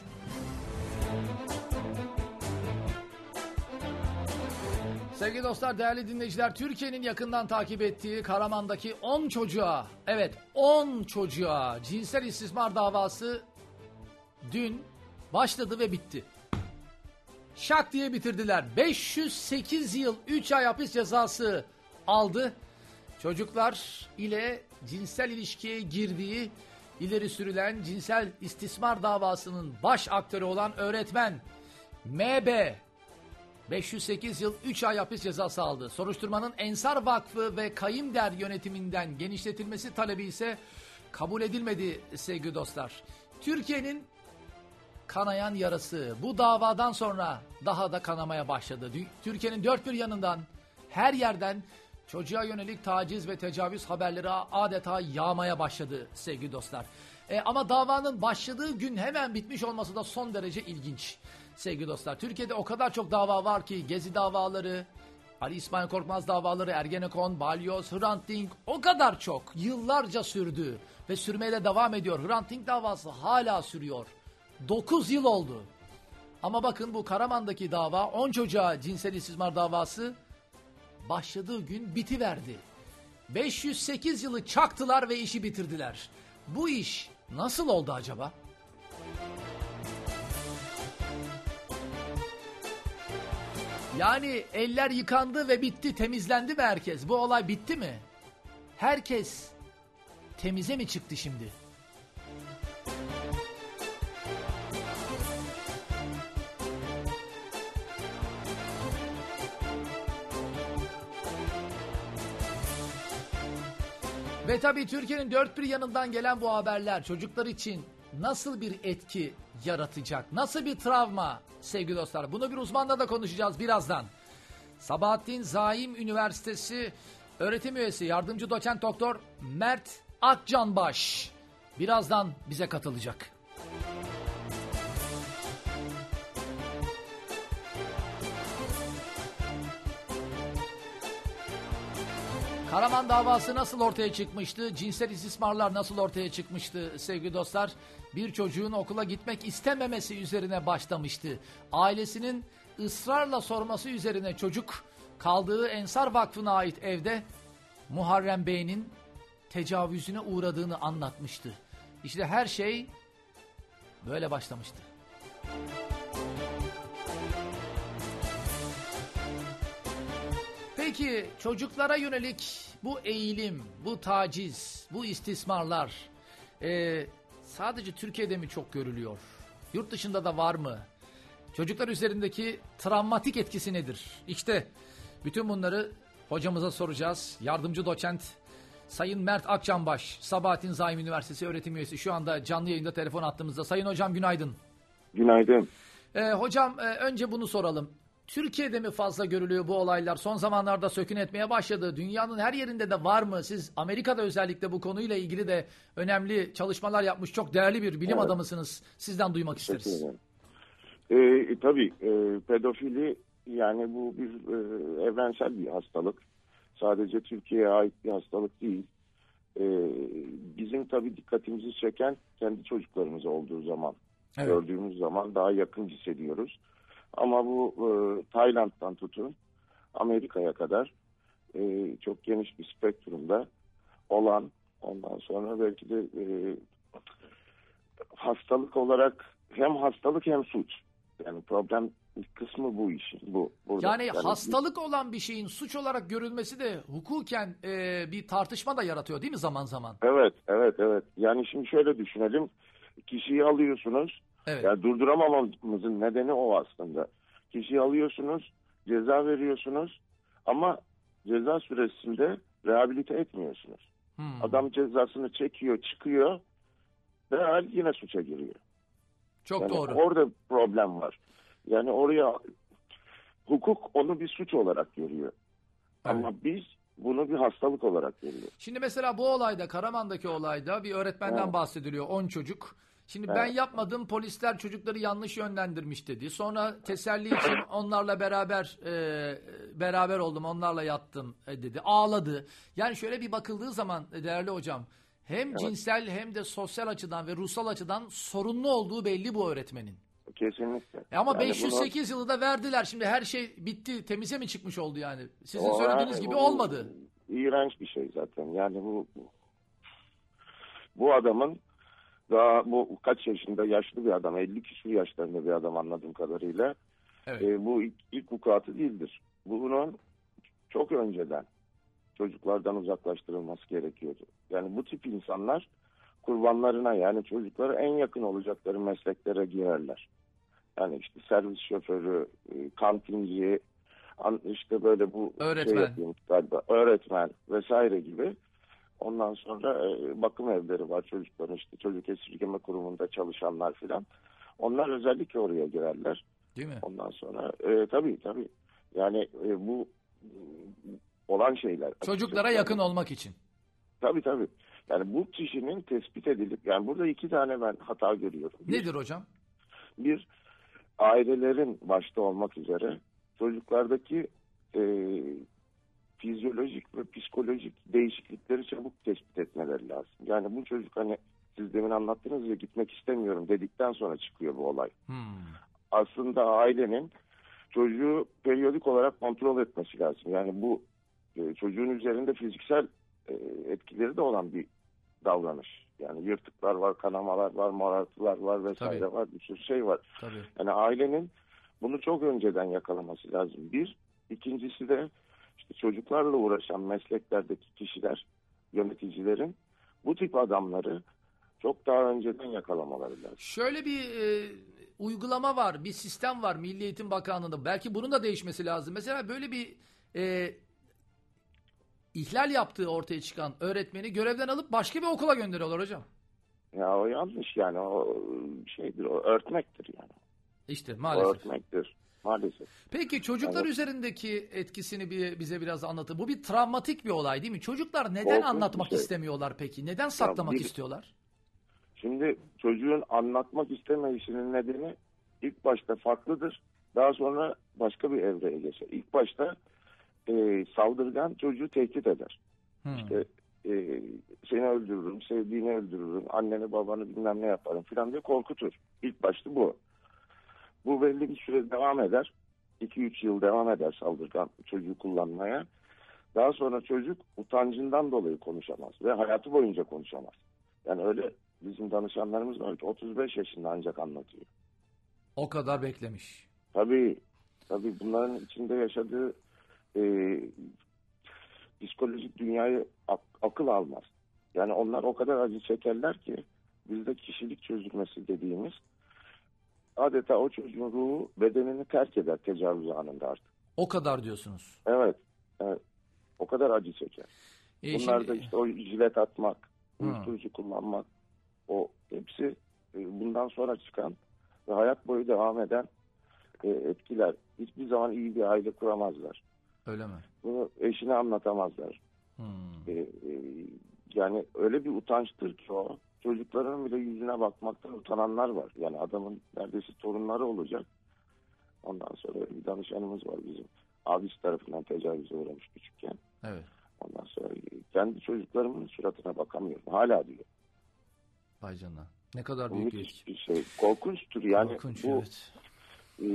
Sevgili dostlar, değerli dinleyiciler, Türkiye'nin yakından takip ettiği Karaman'daki on çocuğa, evet on çocuğa cinsel istismar davası dün başladı ve bitti. Şak diye bitirdiler. beş yüz sekiz yıl üç ay hapis cezası aldı. Çocuklar ile cinsel ilişkiye girdiği ileri sürülen cinsel istismar davasının baş aktörü olan öğretmen M B beş yüz sekiz yıl üç ay hapis cezası aldı. Soruşturmanın Ensar Vakfı ve Kayımder yönetiminden genişletilmesi talebi ise kabul edilmedi sevgili dostlar. Türkiye'nin kanayan yarası bu davadan sonra daha da kanamaya başladı. Türkiye'nin dört bir yanından, her yerden çocuğa yönelik taciz ve tecavüz haberleri adeta yağmaya başladı sevgili dostlar. E, ama davanın başladığı gün hemen bitmiş olması da son derece ilginç sevgili dostlar. Türkiye'de o kadar çok dava var ki, Gezi davaları, Ali İsmail Korkmaz davaları, Ergenekon, Balyoz, Hrant Dink, o kadar çok yıllarca sürdü ve sürmeye de devam ediyor. Hrant Dink davası hala sürüyor. dokuz yıl oldu. Ama bakın bu Karaman'daki dava, on çocuğa cinsel istismar davası başladığı gün bitiverdi. beş yüz sekiz yılı çaktılar ve işi bitirdiler. Bu iş nasıl oldu acaba? Yani eller yıkandı ve bitti, temizlendi mi herkes? Bu olay bitti mi? Herkes temize mi çıktı şimdi? Ve tabii Türkiye'nin dört bir yanından gelen bu haberler çocuklar için nasıl bir etki yaratacak? Nasıl bir travma sevgili dostlar? Bunu bir uzmanla da konuşacağız birazdan. Sabahattin Zaim Üniversitesi öğretim üyesi yardımcı doçent doktor Mert Akcanbaş birazdan bize katılacak. Karaman davası nasıl ortaya çıkmıştı? Cinsel istismarlar nasıl ortaya çıkmıştı sevgili dostlar? Bir çocuğun okula gitmek istememesi üzerine başlamıştı. Ailesinin ısrarla sorması üzerine çocuk kaldığı Ensar Vakfı'na ait evde Muharrem Bey'in tecavüzüne uğradığını anlatmıştı. İşte her şey böyle başlamıştı. Peki çocuklara yönelik bu eğilim, bu taciz, bu istismarlar e, sadece Türkiye'de mi çok görülüyor? Yurt dışında da var mı? Çocuklar üzerindeki travmatik etkisi nedir? İşte bütün bunları hocamıza soracağız. Yardımcı doçent Sayın Mert Akcanbaş, Sabahattin Zaim Üniversitesi öğretim üyesi şu anda canlı yayında telefon attığımızda. Sayın hocam günaydın. Günaydın. E, hocam e, önce bunu soralım. Türkiye'de mi fazla görülüyor bu olaylar? Son zamanlarda sökün etmeye başladı. Dünyanın her yerinde de var mı? Siz Amerika'da özellikle bu konuyla ilgili de önemli çalışmalar yapmış çok değerli bir bilim evet. adamısınız. Sizden duymak isteriz. Ee, tabii e, pedofili yani bu bir e, evrensel bir hastalık. Sadece Türkiye'ye ait bir hastalık değil. E, bizim tabii dikkatimizi çeken kendi çocuklarımız olduğu zaman, evet. gördüğümüz zaman daha yakın hissediyoruz. Ama bu e, Tayland'dan tutun Amerika'ya kadar e, çok geniş bir spektrumda olan, ondan sonra belki de e, hastalık olarak hem hastalık hem suç. Yani problem kısmı bu işin. Bu, burada. Yani, yani hastalık olan bir şeyin suç olarak görülmesi de hukuken e, bir tartışma da yaratıyor değil mi zaman zaman? Evet, evet, evet. Yani şimdi şöyle düşünelim. Kişiyi alıyorsunuz. Evet. Yani durduramamamızın nedeni o aslında. Kişiyi alıyorsunuz, ceza veriyorsunuz ama ceza süresinde rehabilite etmiyorsunuz. Hmm. Adam cezasını çekiyor, çıkıyor ve yine suça giriyor. Çok yani doğru. Orada problem var. Yani oraya hukuk onu bir suç olarak görüyor. Evet. Ama biz bunu bir hastalık olarak görüyoruz. Şimdi mesela bu olayda, Karaman'daki olayda bir öğretmenden evet. bahsediliyor. on çocuk. Şimdi evet. ben yapmadım, polisler çocukları yanlış yönlendirmiş dedi. Sonra teselli için onlarla beraber e, beraber oldum, onlarla yattım e, dedi. Ağladı. Yani şöyle bir bakıldığı zaman değerli hocam, hem evet. cinsel hem de sosyal açıdan ve ruhsal açıdan sorunlu olduğu belli bu öğretmenin. Kesinlikle. E ama yani beş yüz sekiz bunu... yılı da verdiler. Şimdi her şey bitti, temize mi çıkmış oldu yani? Sizin o, söylediğiniz gibi olmadı. İğrenç bir şey zaten. Yani bu bu adamın daha bu kaç yaşında yaşlı bir adam, elli küsur yaşlarında bir adam anladığım kadarıyla. Evet. E, bu ilk, ilk vukuatı değildir. Bunun çok önceden çocuklardan uzaklaştırılması gerekiyordu. Yani bu tip insanlar kurbanlarına yani çocuklara en yakın olacakları mesleklere girerler. Yani işte servis şoförü, e, kantinci, an, işte böyle bu öğretmen. Şey yapayım, galiba, öğretmen vesaire gibi. Ondan sonra e, bakım evleri var çocukların, işte çocuk esirgeme kurumunda çalışanlar filan. Onlar özellikle oraya girerler. Değil mi? Ondan sonra e, tabii tabii. Yani e, bu e, olan şeyler. Çocuklara yakın olmak için. Tabii tabii. Yani bu kişinin tespit edilip, yani burada iki tane ben hata görüyorum. Bir, nedir hocam? Bir, ailelerin başta olmak üzere çocuklardaki e, fizyolojik ve psikolojik değişiklikleri çabuk tespit etmeleri lazım. Yani bu çocuk, hani siz demin anlattınız ya, gitmek istemiyorum dedikten sonra çıkıyor bu olay. Hmm. Aslında ailenin çocuğu periyodik olarak kontrol etmesi lazım. Yani bu e, çocuğun üzerinde fiziksel e, etkileri de olan bir davranış. Yani yırtıklar var, kanamalar var, morartılar var vesaire. Tabii. Var, bir sürü şey var. Tabii. Yani ailenin bunu çok önceden yakalaması lazım. Bir, ikincisi de işte çocuklarla uğraşan mesleklerdeki kişiler, yöneticilerin bu tip adamları çok daha önceden yakalamaları lazım. Şöyle bir e, uygulama var, bir sistem var Milli Eğitim Bakanlığı'nda. Belki bunun da değişmesi lazım. Mesela böyle bir e, ihlal yaptığı ortaya çıkan öğretmeni görevden alıp başka bir okula gönderiyorlar hocam. Ya o yanlış yani, o şeydir, o örtmektir yani. İşte maalesef. O örtmektir maalesef. Peki çocuklar evet. üzerindeki etkisini bir, bize biraz anlatın. Bu bir travmatik bir olay değil mi? Çocuklar neden Korkunç anlatmak şey. istemiyorlar peki? Neden saklamak bir, istiyorlar? Şimdi çocuğun anlatmak istemeyişinin nedeni ilk başta farklıdır. Daha sonra başka bir evreye geçer. İlk başta e, saldırgan çocuğu tehdit eder. Hmm. İşte e, seni öldürürüm, sevdiğini öldürürüm, anneni babanı bilmem ne yaparım falan diye korkutur. İlk başta bu. Bu belli bir süre devam eder. iki üç yıl devam eder saldırgan çocuğu kullanmaya. Daha sonra çocuk utancından dolayı konuşamaz ve hayatı boyunca konuşamaz. Yani öyle bizim danışanlarımız var ki otuz beş yaşında ancak anlatıyor. O kadar beklemiş. Tabii. Tabii bunların içinde yaşadığı e, psikolojik dünyayı ak- akıl almaz. Yani onlar o kadar acı çekerler ki bizde kişilik çözülmesi dediğimiz, adeta o çocuğun ruhu bedenini terk eder tecavüz anında artık. O kadar diyorsunuz. Evet. Evet. O kadar acı çeker. E Bunlar şimdi... da işte o jilet atmak, uyuşturucu kullanmak, o hepsi e, bundan sonra çıkan ve hayat boyu devam eden e, etkiler. Hiçbir zaman iyi bir aile kuramazlar. Öyle mi? Bunu eşine anlatamazlar. Hmm. E, e, yani öyle bir utançtır ki o. Çocukların bile yüzüne bakmaktan utananlar var. Yani adamın neredeyse torunları olacak. Ondan sonra bir danışanımız var bizim. Abisi tarafından tecavüze uğramış küçükken. Evet. Ondan sonra kendi çocuklarımın suratına bakamıyorum. Hala diyor. Vay canına. Ne kadar büyük bir bir şey. Korkunçtur yani. Korkunç, bu, evet. E,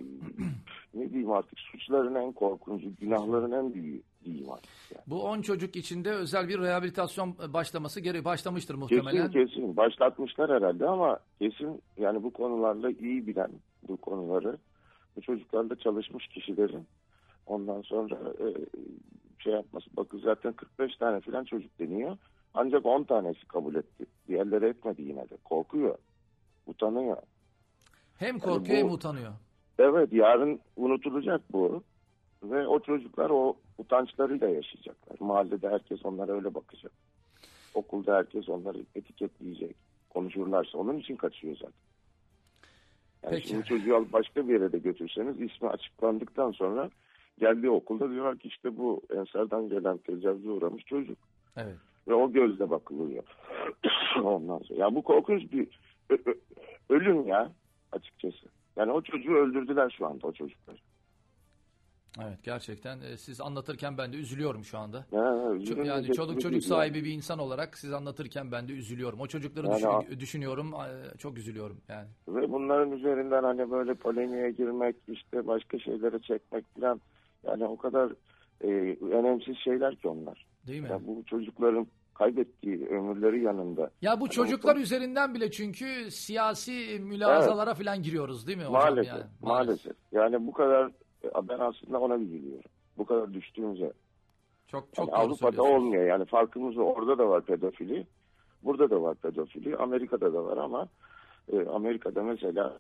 ne diyeyim artık, suçların en korkuncu, günahların en büyüğü diyeyim artık. Yani. Bu on çocuk içinde özel bir rehabilitasyon başlaması gereği başlamıştır muhtemelen. Kesin kesin. Başlatmışlar herhalde ama kesin yani bu konularla iyi bilen, bu konuları, bu çocuklarla çalışmış kişilerin ondan sonra e, şey yapması. Bakın zaten kırk beş tane falan çocuk deniyor. Ancak on tanesi kabul etti. Diğerleri etmedi yine de. Korkuyor. Utanıyor. Hem korkuyor yani bu, hem utanıyor. Evet, yarın unutulacak bu. Ve o çocuklar o utançlarıyla yaşayacaklar. Mahallede herkes onlara öyle bakacak. Okulda herkes onları etiketleyecek. Konuşurlarsa onun için kaçıyor zaten. Yani Peki. Şimdi çocuğu alıp başka bir yere de götürseniz ismi açıklandıktan sonra geldiği okulda diyorlar ki işte bu Ensar'dan gelen tecavüze uğramış çocuk. Evet. Ve o gözle bakılıyor. Ondan sonra. Ya bu korkunç bir ö- ö- ölüm ya açıkçası. Yani o çocuğu öldürdüler şu anda, o çocukları. Evet, gerçekten e, siz anlatırken ben de üzülüyorum şu anda. Ya, Çok, yani çoluk çocuk sahibi bir insan olarak siz anlatırken ben de üzülüyorum. O çocukları yani, düşün, düşünüyorum, çok üzülüyorum yani. Ve bunların üzerinden hani böyle polemiğe girmek, işte başka şeylere çekmek falan, yani o kadar e, önemsiz şeyler ki onlar. Değil mi? Yani bu çocukların kaybettiği ömürleri yanında. Ya bu yani çocuklar o... üzerinden bile çünkü siyasi mülazalara evet. falan giriyoruz değil mi hocam? Maalesef, yani? maalesef. Maalesef. Yani bu kadar, ben aslında ona üzülüyorum. Bu kadar düştüğümüze. Çok çok yani Avrupa'da olmuyor. Yani farkımız orada da var pedofili. Burada da var pedofili. Amerika'da da var ama e, Amerika'da mesela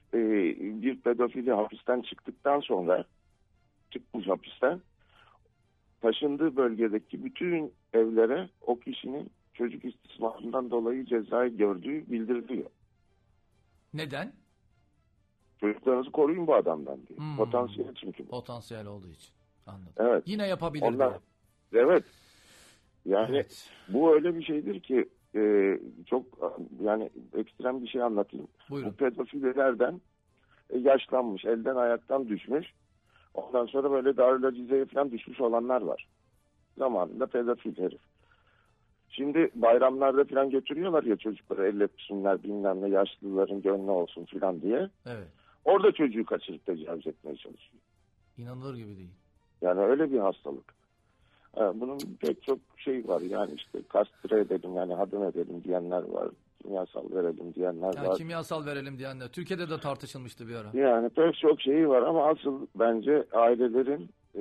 e, bir pedofili hapisten çıktıktan sonra, çıkmış hapisten, taşındığı bölgedeki bütün evlere o kişinin çocuk istismarından dolayı cezayı gördüğü bildiriliyor. Neden? Çocuklarınızı koruyun bu adamdan diye. Hmm. Potansiyel çünkü bu. Potansiyel olduğu için. Anladım. Evet. Yine yapabilir Onlar, diyor. evet. Yani Evet. bu öyle bir şeydir ki e, çok yani ekstrem bir şey anlatayım. Buyurun. Bu pedofillerden e, yaşlanmış, elden ayaktan düşmüş. Ondan sonra böyle Darülacizeye falan düşmüş olanlar var. Zamanında pedofil herif. Şimdi bayramlarda falan götürüyorlar ya çocukları, elletsinler bilmem ne, yaşlıların gönlü olsun falan diye. Evet. Orada çocuğu kaçırıp tecavüz etmeye çalışıyor. İnanılır gibi değil. Yani öyle bir hastalık. Ha, bunun pek çok şey var yani, işte kastre edelim yani hadım edelim diyenler var. Kimyasal verelim diyenler Yani var. kimyasal verelim diyenler. Türkiye'de de tartışılmıştı bir ara. Yani pek çok şeyi var ama asıl bence ailelerin e,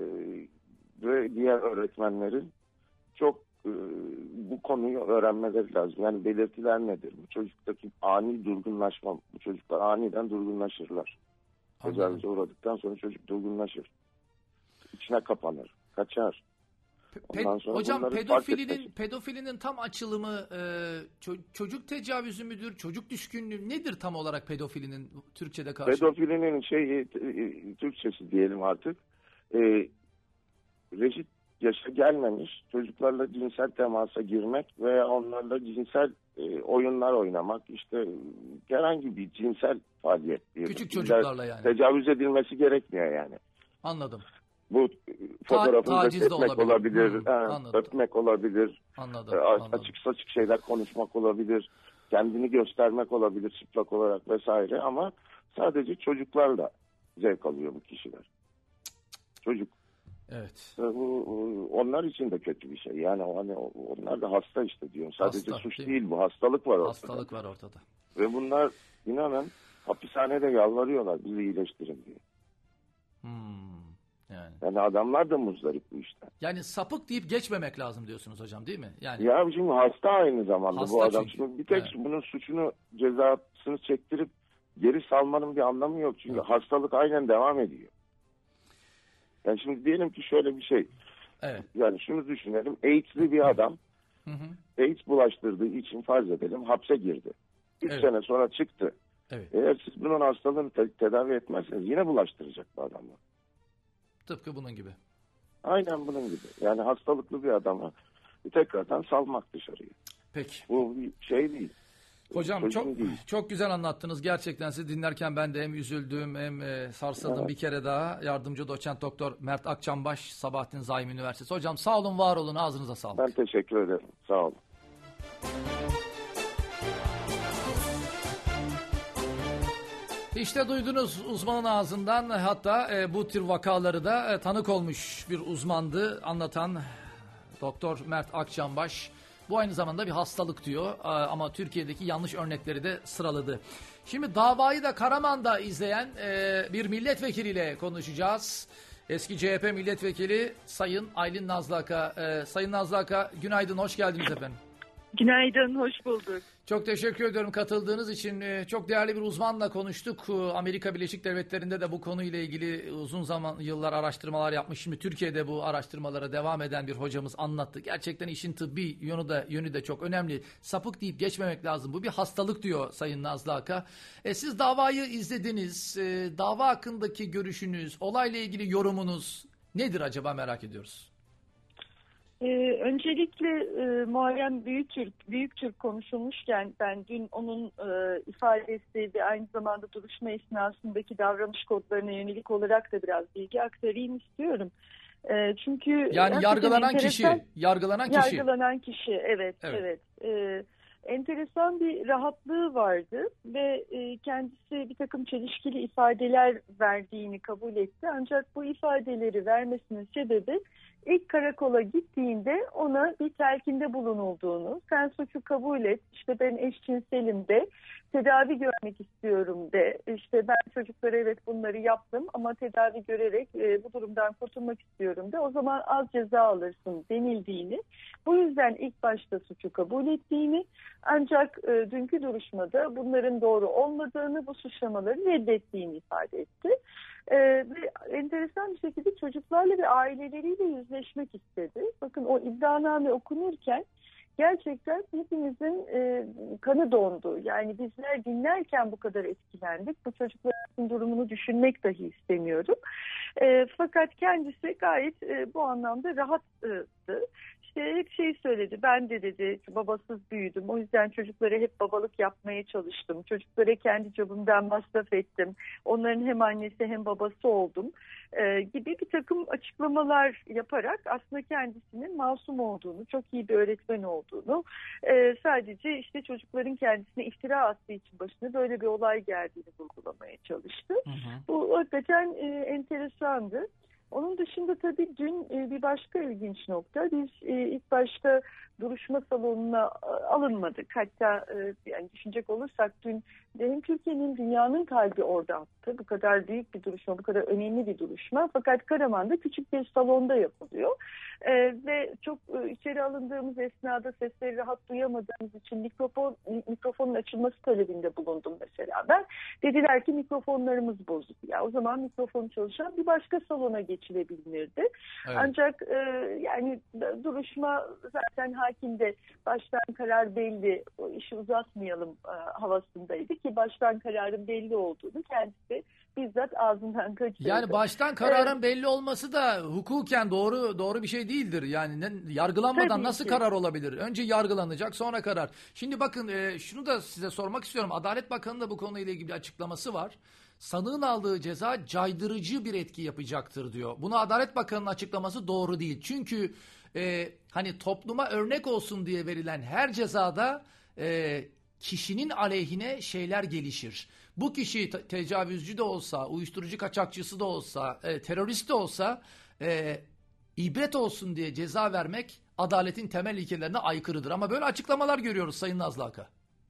ve diğer öğretmenlerin çok e, bu konuyu öğrenmeleri lazım. Yani belirtiler nedir? Bu çocuktaki ani durgunlaşma. Bu çocuklar aniden durgunlaşırlar. Tecavüze uğradıktan sonra çocuk durgunlaşır. İçine kapanır. Kaçar. Pe- hocam pedofilinin pedofilinin tam açılımı e, ço- çocuk tecavüzü müdür? Çocuk düşkünlüğü nedir tam olarak pedofilinin Türkçe'de karşı? Pedofilinin şeyi e, Türkçesi diyelim artık. E, reşit yaşa gelmemiş çocuklarla cinsel temasa girmek veya onlarla cinsel e, oyunlar oynamak, işte herhangi bir cinsel faaliyet diyelim. Küçük çocuklarla yani. Tecavüz edilmesi gerekmiyor yani. Anladım. Bu fotoğrafını Ta- reddetmek olabilir, olabilir hmm, ha, öpmek olabilir, anladım, e, anladım. açık saçık şeyler konuşmak olabilir, kendini göstermek olabilir çıplak olarak vesaire, ama sadece çocuklarla zevk alıyor bu kişiler. Çocuk. Evet. Bu, onlar için de kötü bir şey. Yani hani onlar da hasta işte diyorum. Sadece Hasta, suç değil, değil bu. Hastalık var ortada. Hastalık var ortada. Ve bunlar inanın hapishanede yalvarıyorlar bizi iyileştirin diye. Hmm, yani. Yani adamlar da muzdarip bu işten. Yani sapık deyip geçmemek lazım diyorsunuz hocam, değil mi? Yani. Ya şimdi hasta aynı zamanda hasta bu adam. çünkü. Şimdi bir tek evet. bunun suçunu, cezasını çektirip geri salmanın bir anlamı yok. Çünkü evet. hastalık aynen devam ediyor. Yani şimdi diyelim ki şöyle bir şey. Evet. Yani şunu düşünelim. AIDS'li bir adam hı hı. AIDS bulaştırdığı için farz edelim hapse girdi. Üç evet. sene sonra çıktı. Evet. Eğer siz bunun hastalığını te- tedavi etmezseniz yine bulaştıracak bu adamı. Tıpkı bunun gibi. Aynen bunun gibi. Yani hastalıklı bir adamı tekrardan salmak dışarıya. Peki. Bu bir şey değil. Hocam çok çok güzel anlattınız. Gerçekten sizi dinlerken ben de hem üzüldüm hem e, sarsıldım evet. bir kere daha. Yardımcı doçent doktor Mert Akçambaş, Sabahattin Zaim Üniversitesi. Hocam sağ olun, var olun. Ağzınıza sağlık. Ben teşekkür ederim. Sağ olun. İşte duydunuz uzmanın ağzından, hatta e, bu tür vakaları da e, tanık olmuş bir uzmandı anlatan Doktor Mert Akçambaş. Bu aynı zamanda bir hastalık diyor ama Türkiye'deki yanlış örnekleri de sıraladı. Şimdi davayı da Karaman'da izleyen bir milletvekiliyle konuşacağız. Eski C H P milletvekili Sayın Aylin Nazlıaka. Sayın Nazlıaka, günaydın, hoş geldiniz efendim. Günaydın, hoş bulduk. Çok teşekkür ediyorum katıldığınız için. Çok değerli bir uzmanla konuştuk. Amerika Birleşik Devletleri'nde de bu konuyla ilgili uzun zaman yıllar araştırmalar yapmış. Şimdi Türkiye'de bu araştırmalara devam eden bir hocamız anlattı. Gerçekten işin tıbbi yönü de yönü de çok önemli. Sapık deyip geçmemek lazım. Bu bir hastalık diyor Sayın Nazlı Aka. E, siz davayı izlediniz. E, dava hakkındaki görüşünüz, olayla ilgili yorumunuz nedir acaba, merak ediyoruz. Ee, öncelikle e, Muharrem Büyüktürk, Büyüktürk konuşulmuşken ben dün onun e, ifadesi ve aynı zamanda duruşma esnasındaki davranış kodlarına yönelik olarak da biraz bilgi aktarayım istiyorum. E, çünkü yani yargılanan kişi, yargılanan kişi. Yargılanan kişi, evet, evet. evet. E, enteresan bir rahatlığı vardı ve e, kendisi bir takım çelişkili ifadeler verdiğini kabul etti. Ancak bu ifadeleri vermesinin sebebi İlk karakola gittiğinde ona bir telkinde bulunulduğunu, sen suçu kabul et, işte ben eşcinselim de, tedavi görmek istiyorum de, işte ben çocuklara evet bunları yaptım ama tedavi görerek e, bu durumdan kurtulmak istiyorum de, o zaman az ceza alırsın denildiğini, bu yüzden ilk başta suçu kabul ettiğini, ancak e, dünkü duruşmada bunların doğru olmadığını, bu suçlamaları reddettiğini ifade etti. Ee, ve enteresan bir şekilde çocuklarla ve aileleriyle yüzleşmek istedi. Bakın o iddianame okunurken gerçekten hepimizin e, kanı dondu. Yani bizler dinlerken bu kadar etkilendik. Bu çocukların durumunu düşünmek dahi istemiyorum. E, fakat kendisi gayet e, bu anlamda rahattı. İşte hep şey söyledi, ben de dedi babasız büyüdüm, o yüzden çocuklara hep babalık yapmaya çalıştım, çocuklara kendi cebimden masraf ettim, onların hem annesi hem babası oldum e, gibi bir takım açıklamalar yaparak aslında kendisinin masum olduğunu, çok iyi bir öğretmen olduğunu, e, sadece işte çocukların kendisine iftira attığı için başına böyle bir olay geldiğini vurgulamaya çalıştı. Hı hı. Bu hakikaten e, enteresandı. Onun dışında tabii dün e, bir başka ilginç nokta, biz e, ilk başta duruşma salonuna e, alınmadık. Hatta e, yani düşünecek olursak dün hem Türkiye'nin, dünyanın kalbi orada attı. Bu kadar büyük bir duruşma, bu kadar önemli bir duruşma. Fakat Karaman'da küçük bir salonda yapılıyor. E, ve çok e, içeri alındığımız esnada sesleri rahat duyamadığımız için mikrofon mikrofonun açılması talebinde bulundum mesela ben. Dediler ki mikrofonlarımız bozuk. Ya o zaman mikrofonu çalışan bir başka salona geçilebilirdi. Evet. Ancak e, yani duruşma zaten hakimde baştan karar belli, o işi uzatmayalım e, havasındaydı ki baştan kararın belli olduğunu kendisi bizzat ağzından kaçırdı. Yani baştan kararın evet. belli olması da hukuken doğru doğru bir şey değildir. Yani ne, yargılanmadan Tabii nasıl ki. karar olabilir? Önce yargılanacak, sonra karar. Şimdi bakın e, şunu da size sormak istiyorum. Adalet Bakanı da bu konuyla ilgili bir açıklaması var. Sanığın aldığı ceza caydırıcı bir etki yapacaktır diyor. Bunu Adalet Bakanı'nın açıklaması doğru değil. Çünkü e, hani topluma örnek olsun diye verilen her cezada e, kişinin aleyhine şeyler gelişir. Bu kişi te- tecavüzcü de olsa, uyuşturucu kaçakçısı da olsa, e, terörist de olsa e, ibret olsun diye ceza vermek adaletin temel ilkelerine aykırıdır. Ama böyle açıklamalar görüyoruz Sayın Nazlı Aka.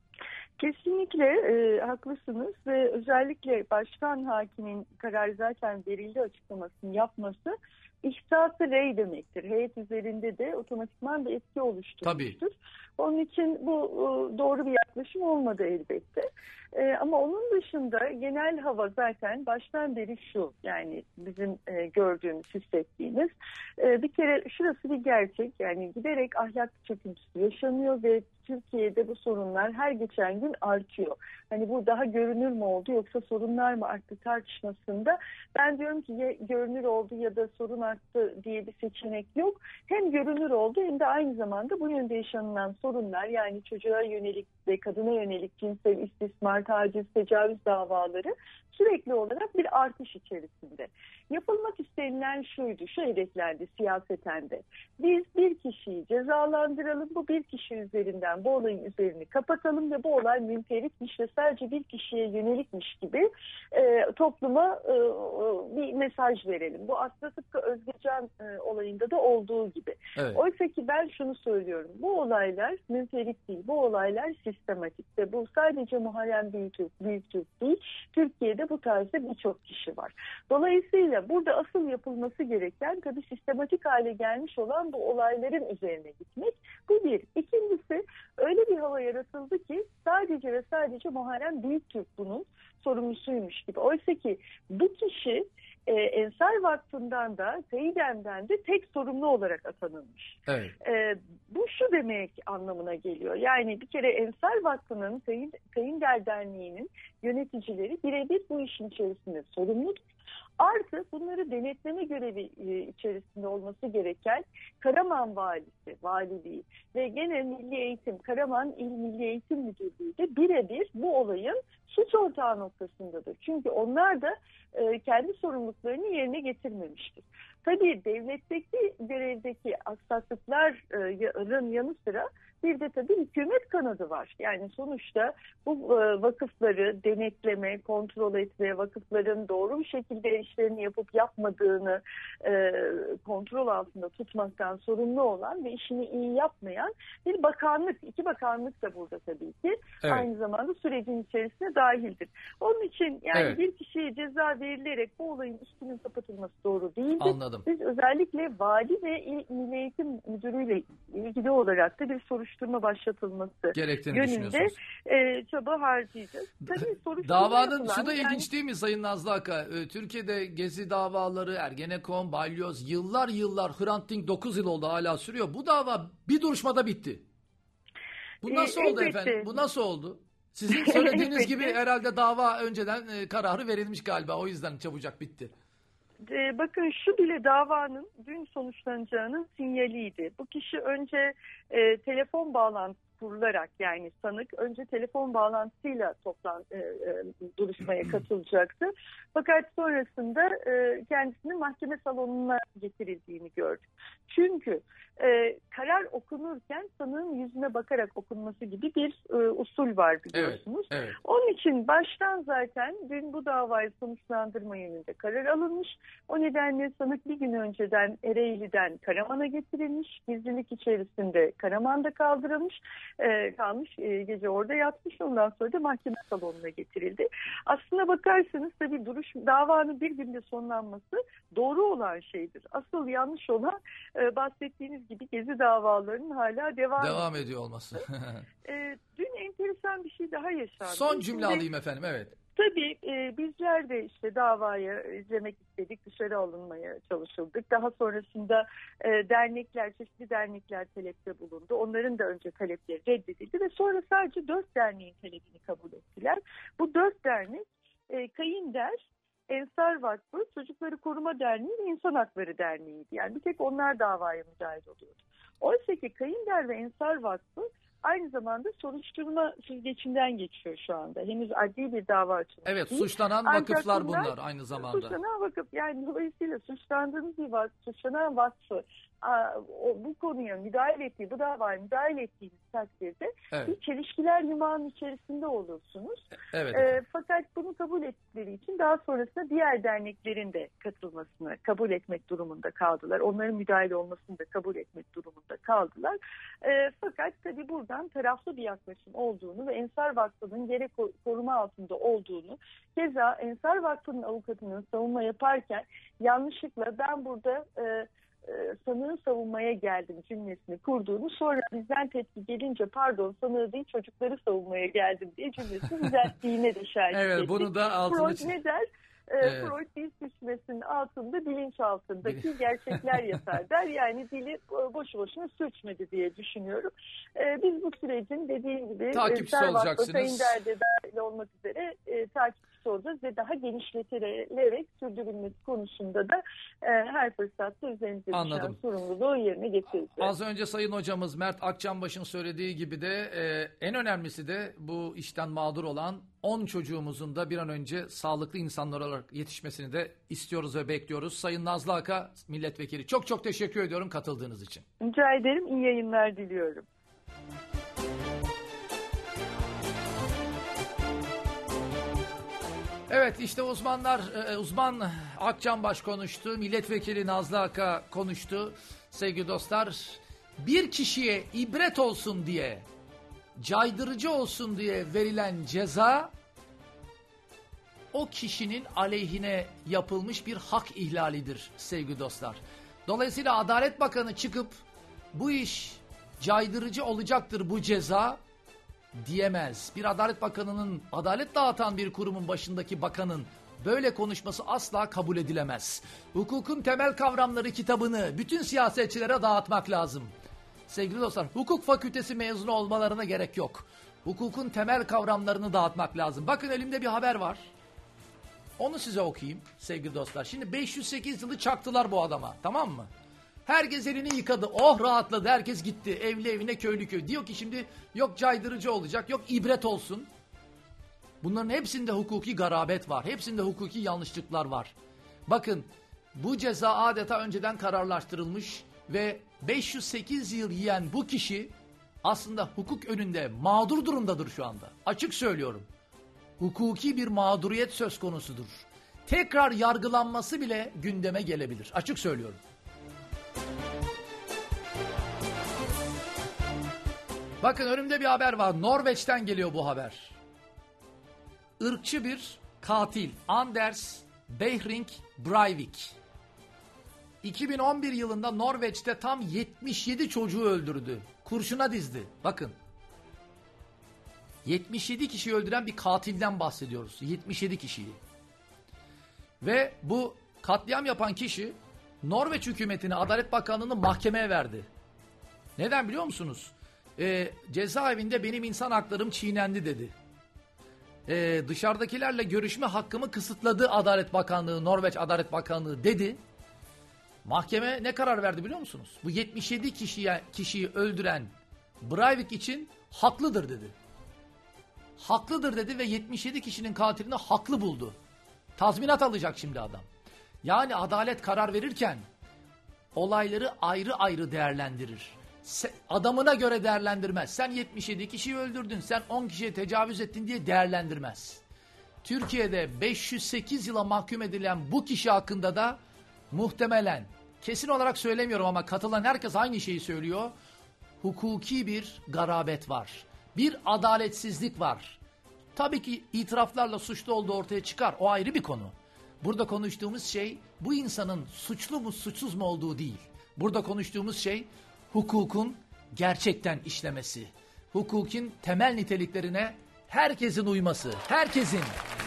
Kesinlikle e, haklısınız ve özellikle başkan hakimin karar zaten verildi açıklamasını yapması ihtisası rey demektir. Heyet üzerinde de otomatikman bir etki oluşturmuştur. Tabii. Onun için bu e, doğru bir yaklaşım olmadı elbette. E, ama onun dışında genel hava zaten baştan beri şu, yani bizim e, gördüğümüz, hissettiğimiz e, bir kere şurası bir gerçek, yani giderek ahlak çöküntüsü yaşanıyor ve Türkiye'de bu sorunlar her geçen gün artıyor. Hani bu daha görünür mü oldu yoksa sorunlar mı arttı tartışmasında ben diyorum ki ya görünür oldu ya da sorun arttı diye bir seçenek yok. Hem görünür oldu hem de aynı zamanda bu yönde yaşanılan sorunlar, yani çocuğa yönelik ve kadına yönelik cinsel istismar, taciz, tecavüz davaları sürekli olarak bir artış içerisinde. Yapılmak istenilen şuydu, şu hedeflendi siyaseten de. Biz bir kişiyi cezalandıralım, bu bir kişi üzerinden bu olayın üzerini kapatalım ve bu olay münferitmiş ve sadece bir kişiye yönelikmiş gibi e, topluma e, bir mesaj verelim. Bu aslında tıpkı Özgecan e, olayında da olduğu gibi. Evet. Oysa ki ben şunu söylüyorum, bu olaylar münferit değil, bu olaylar sistematik ve bu sadece Muharrem Büyüktürk, Büyüktürk değil, Türkiye'de bu tarzda birçok kişi var. Dolayısıyla burada asıl yapılması gereken tabii sistematik hale gelmiş olan bu olayların üzerine gitmek. Bu bir. İkincisi, öyle bir hava yaratıldı ki sadece ve sadece Muharrem Büyüktürk bunun sorumlusuymuş gibi. Oysa ki bu kişi e, Ensar Vakfı'ndan da Teyidem'den de tek sorumlu olarak atanılmış. Evet. E, bu şu demek anlamına geliyor. Yani bir kere Ensar Vakfı'nın, Kayınder Derneği'nin yöneticileri birebir bu işin içerisinde sorumludur. Artı bunları denetleme görevi içerisinde olması gereken Karaman Valisi, Valiliği ve gene Milli Eğitim, Karaman İl Milli Eğitim Müdürlüğü de birebir bu olayın suç ortağı noktasındadır. Çünkü onlar da e, kendi sorumluluklarını yerine getirmemiştir. Tabii devletteki görevdeki aksaklıkların yanı sıra Bir de tabii hükümet kanadı var. Yani sonuçta bu e, vakıfları denetleme, kontrol etme, vakıfların doğru bir şekilde işlerini yapıp yapmadığını e, kontrol altında tutmaktan sorumlu olan ve işini iyi yapmayan bir bakanlık. İki bakanlık da burada tabii ki. Evet. Aynı zamanda sürecin içerisine dahildir. Onun için yani evet. bir kişiye ceza verilerek bu olayın üstünün kapatılması doğru değildir. Anladım. Biz özellikle vali ve İl Milli Eğitim Müdürü'yle ilgili olarak da bir soruşturma başlatılması yönünde e, çaba harcayacağız. Tabii davanın yapılan, şu da yani... ilginç değil mi Sayın Nazlı Aka? Ee, Türkiye'de Gezi davaları, Ergenekon, Balyoz yıllar yıllar, Hrant Dink dokuz yıl oldu hala sürüyor. Bu dava bir duruşmada bitti. Bu nasıl ee, oldu elbette. efendim? Bu nasıl oldu? Sizin söylediğiniz gibi herhalde dava önceden e, kararı verilmiş galiba. O yüzden çabucak bitti. Ee, bakın şu bile davanın dün sonuçlanacağının sinyaliydi. Bu kişi önce e, telefon bağlantısı kurularak, yani sanık önce telefon bağlantısıyla toplan e, e, duruşmaya katılacaktı. Fakat sonrasında e, kendisinin mahkeme salonuna getirildiğini gördük. Çünkü e, karar okunurken sanığın yüzüne bakarak okunması gibi bir e, usul var biliyorsunuz. Evet, evet. Onun için baştan zaten dün bu davayı sonuçlandırma yönünde karar alınmış. O nedenle sanık bir gün önceden Ereğli'den Karaman'a getirilmiş. Gizlilik içerisinde Karaman'da kaldırılmış. E, kalmış e, gece orada yatmış, ondan sonra da mahkeme salonuna getirildi. Aslına bakarsanız tabii duruş davanın bir günde sonlanması doğru olan şeydir. Asıl yanlış olan e, bahsettiğiniz gibi Gezi davalarının hala devam, devam ediyor olması. e, dün enteresan bir şey daha yaşandı. Son cümle Şimdi, alayım efendim, evet. Tabii e, bizler de işte davayı izlemek istedik, dışarı alınmaya çalışıldık. Daha sonrasında e, dernekler, çeşitli dernekler talepte bulundu. Onların da önce talepleri reddedildi ve sonra sadece dört derneğin talebini kabul ettiler. Bu dört dernek e, Kayınder, Ensar Vakfı, Çocukları Koruma Derneği ve İnsan Hakları Derneği'ydi. Yani bir tek onlar davaya müdahil oluyordu. Oysa ki Kayınder ve Ensar Vakfı aynı zamanda soruşturma süzgecinden geçiyor şu anda. Henüz adli bir dava açılmış. Evet, suçlanan Ancak vakıflar bunlar aynı zamanda. Suçlanan vakıf, yani dolayısıyla suçlandığımız bir vakıf, suçlanan vakfı o, bu konuya müdahale ettiği, bu davaya müdahale ettiğiniz takdirde evet. bir çelişkiler yumağının içerisinde olursunuz. Evet. E, fakat bunu kabul ettikleri için daha sonrasında diğer derneklerin de katılmasını kabul etmek durumunda kaldılar. Onların müdahale olmasını da kabul etmek durumunda kaldılar. E, fakat tabii buradan taraflı bir yaklaşım olduğunu ve Ensar Vakfı'nın gerek koruma altında olduğunu, keza Ensar Vakfı'nın avukatının savunma yaparken yanlışlıkla ben burada e, sanığı savunmaya geldim cümlesini kurduğunu, sonra bizden tepki gelince pardon sanığı değil çocukları savunmaya geldim diye cümlesini düzelttiğine de şahit ettik. Evet, bunu da altını... Freud ne der? Evet. Freud dil sürçmesinin altında bilinç altındaki gerçekler yatar der. Yani dili boşu boşuna sürçmedi diye düşünüyorum. Ee, biz bu sürecin dediğim gibi takipçisi olacaksınız. Kayınder'de dahil olmak üzere e, takipçisi olacağız ve daha genişletilerek sürdürülmesi konusunda da e, her fırsatta üzerimize düşen sorumluluğu yerine getireceğiz. Az önce Sayın Hocamız Mert Akçanbaş'ın söylediği gibi de e, en önemlisi de bu işten mağdur olan on çocuğumuzun da bir an önce sağlıklı insanlar olarak yetişmesini de istiyoruz ve bekliyoruz. Sayın Nazlı Aka milletvekili, çok çok teşekkür ediyorum katıldığınız için. Rica ederim, iyi yayınlar diliyorum. Evet, işte uzmanlar, uzman Akçanbaş konuştu, milletvekili Nazlı Aka konuştu. Sevgili dostlar, bir kişiye ibret olsun diye, caydırıcı olsun diye verilen ceza o kişinin aleyhine yapılmış bir hak ihlalidir sevgili dostlar. Dolayısıyla Adalet Bakanı çıkıp bu iş caydırıcı olacaktır bu ceza diyemez. Bir Adalet Bakanı'nın, adalet dağıtan bir kurumun başındaki bakanın böyle konuşması asla kabul edilemez. Hukukun temel kavramları kitabını bütün siyasetçilere dağıtmak lazım. Sevgili dostlar, hukuk fakültesi mezunu olmalarına gerek yok. Hukukun temel kavramlarını dağıtmak lazım. Bakın elimde bir haber var. Onu size okuyayım sevgili dostlar. Şimdi beş yüz sekiz yılı çaktılar bu adama, tamam mı? Herkes elini yıkadı, oh rahatladı, herkes gitti. Evli evine, köylü köy. Diyor ki şimdi yok caydırıcı olacak, yok ibret olsun. Bunların hepsinde hukuki garabet var. Hepsinde hukuki yanlışlıklar var. Bakın bu ceza adeta önceden kararlaştırılmış ve beş yüz sekiz yıl yiyen bu kişi aslında hukuk önünde mağdur durumdadır şu anda. Açık söylüyorum. Hukuki bir mağduriyet söz konusudur. Tekrar yargılanması bile gündeme gelebilir. Açık söylüyorum. Bakın önümde bir haber var. Norveç'ten geliyor bu haber. Irkçı bir katil Anders Behring Breivik iki bin on bir yılında Norveç'te tam yetmiş yedi çocuğu öldürdü. Kurşuna dizdi. Bakın. yetmiş yedi kişiyi öldüren bir katilden bahsediyoruz. yetmiş yedi kişiyi. Ve bu katliam yapan kişi Norveç hükümetine, Adalet Bakanlığı'nı mahkemeye verdi. Neden biliyor musunuz? Ee, cezaevinde benim insan haklarım çiğnendi dedi. Ee, dışarıdakilerle görüşme hakkımı kısıtladı Adalet Bakanlığı, Norveç Adalet Bakanlığı dedi. Mahkeme ne karar verdi biliyor musunuz? Bu yetmiş yedi kişiye, kişiyi öldüren Breivik için haklıdır dedi. Haklıdır dedi ve yetmiş yedi kişinin katilini haklı buldu. Tazminat alacak şimdi adam. Yani adalet karar verirken olayları ayrı ayrı değerlendirir. Adamına göre değerlendirmez. Sen yetmiş yedi kişiyi öldürdün, sen on kişiye tecavüz ettin diye değerlendirmez. Türkiye'de beş yüz sekiz yıla mahkum edilen bu kişi hakkında da muhtemelen, kesin olarak söylemiyorum ama katılan herkes aynı şeyi söylüyor. Hukuki bir garabet var. Bir adaletsizlik var. Tabii ki itiraflarla suçlu olduğu ortaya çıkar. O ayrı bir konu. Burada konuştuğumuz şey bu insanın suçlu mu suçsuz mu olduğu değil. Burada konuştuğumuz şey hukukun gerçekten işlemesi. Hukukun temel niteliklerine herkesin uyması. Herkesin.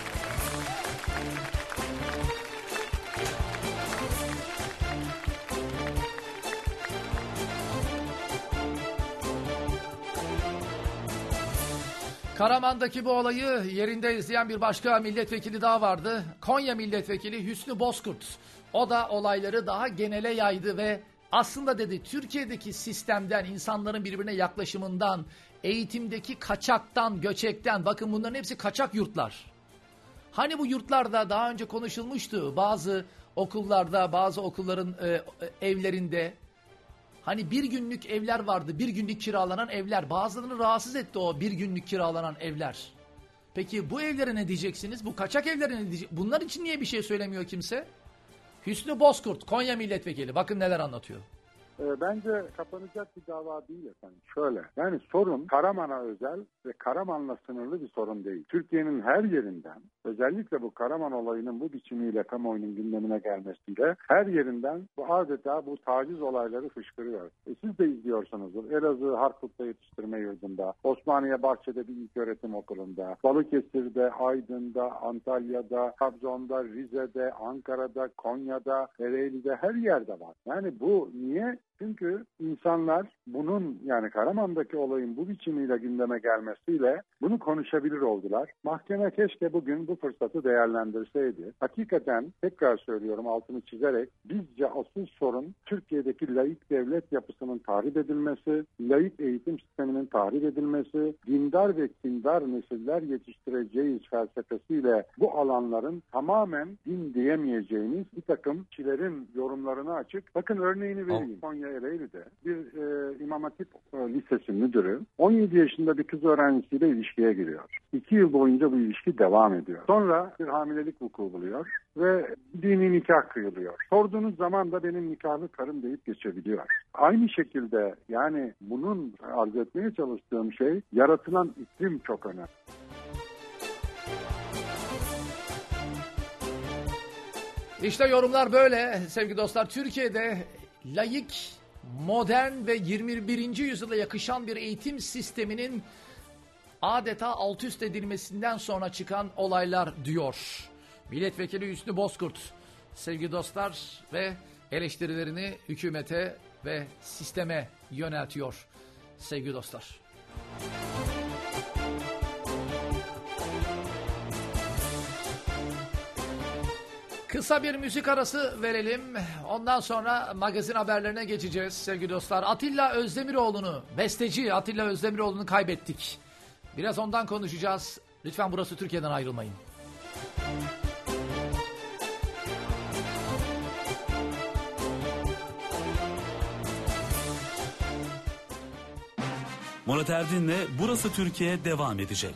Karaman'daki bu olayı yerinde izleyen bir başka milletvekili daha vardı. Konya milletvekili Hüsnü Bozkurt. O da olayları daha genele yaydı ve aslında dedi Türkiye'deki sistemden, insanların birbirine yaklaşımından, eğitimdeki kaçaktan, göçekten, bakın bunların hepsi kaçak yurtlar. Hani bu yurtlarda daha önce konuşulmuştu bazı okullarda, bazı okulların e, evlerinde. Hani bir günlük evler vardı, bir günlük kiralanan evler. Bazılarını rahatsız etti o bir günlük kiralanan evler. Peki bu evlere ne diyeceksiniz? Bu kaçak evlere ne diyeceksiniz? Bunlar için niye bir şey söylemiyor kimse? Hüsnü Bozkurt, Konya milletvekili. Bakın neler anlatıyor. Bence kapanacak bir dava değil efendim. Şöyle, yani sorun Karaman'a özel ve Karaman'la sınırlı bir sorun değil. Türkiye'nin her yerinden, özellikle bu Karaman olayının bu biçimiyle kamuoyunun gündemine gelmesiyle her yerinden bu adeta bu taciz olayları fışkırıyor. E siz de izliyorsunuzdur. Elazığ Harput'ta yetiştirme yurdunda, Osmaniye Bahçe'de bir ilköğretim okulunda, Balıkesir'de, Aydın'da, Antalya'da, Trabzon'da, Rize'de, Ankara'da, Konya'da, Ereğli'de her yerde var. Yani bu niye? Çünkü insanlar bunun, yani Karaman'daki olayın bu biçimiyle gündeme gelmesiyle bunu konuşabilir oldular. Mahkeme keşke bugün bu fırsatı değerlendirseydi. Hakikaten tekrar söylüyorum, altını çizerek, bizce asıl sorun Türkiye'deki laik devlet yapısının tahrip edilmesi, laik eğitim sisteminin tahrip edilmesi, dindar ve kindar nesiller yetiştireceğiz felsefesiyle bu alanların tamamen din diyemeyeceğimiz bir takım kişilerin yorumlarını açık. Bakın örneğini vereyim. Konya Ereğli'de bir e, İmam Hatip e, Lisesi müdürü on yedi yaşında bir kız öğrencisiyle ilişkiye giriyor. iki yıl boyunca bu ilişki devam ediyor. Sonra bir hamilelik vuku buluyor ve dini nikah kıyılıyor. Sorduğunuz zaman da benim nikahlı karım deyip geçebiliyor. Aynı şekilde yani bunun arz etmeye çalıştığım şey, yaratılan iklim çok önemli. İşte yorumlar böyle sevgili dostlar. Türkiye'de laik, modern ve yirmi birinci yüzyıla yakışan bir eğitim sisteminin adeta alt üst edilmesinden sonra çıkan olaylar diyor milletvekili Hüsnü Bozkurt. Sevgili dostlar, ve eleştirilerini hükümete ve sisteme yöneltiyor sevgili dostlar. Kısa bir müzik arası verelim. Ondan sonra magazin haberlerine geçeceğiz sevgili dostlar. Atilla Özdemiroğlu'nu, besteci Atilla Özdemiroğlu'nu kaybettik. Biraz ondan konuşacağız. Lütfen burası Türkiye'den ayrılmayın. Murat Erdin'le Burası Türkiye devam edecek.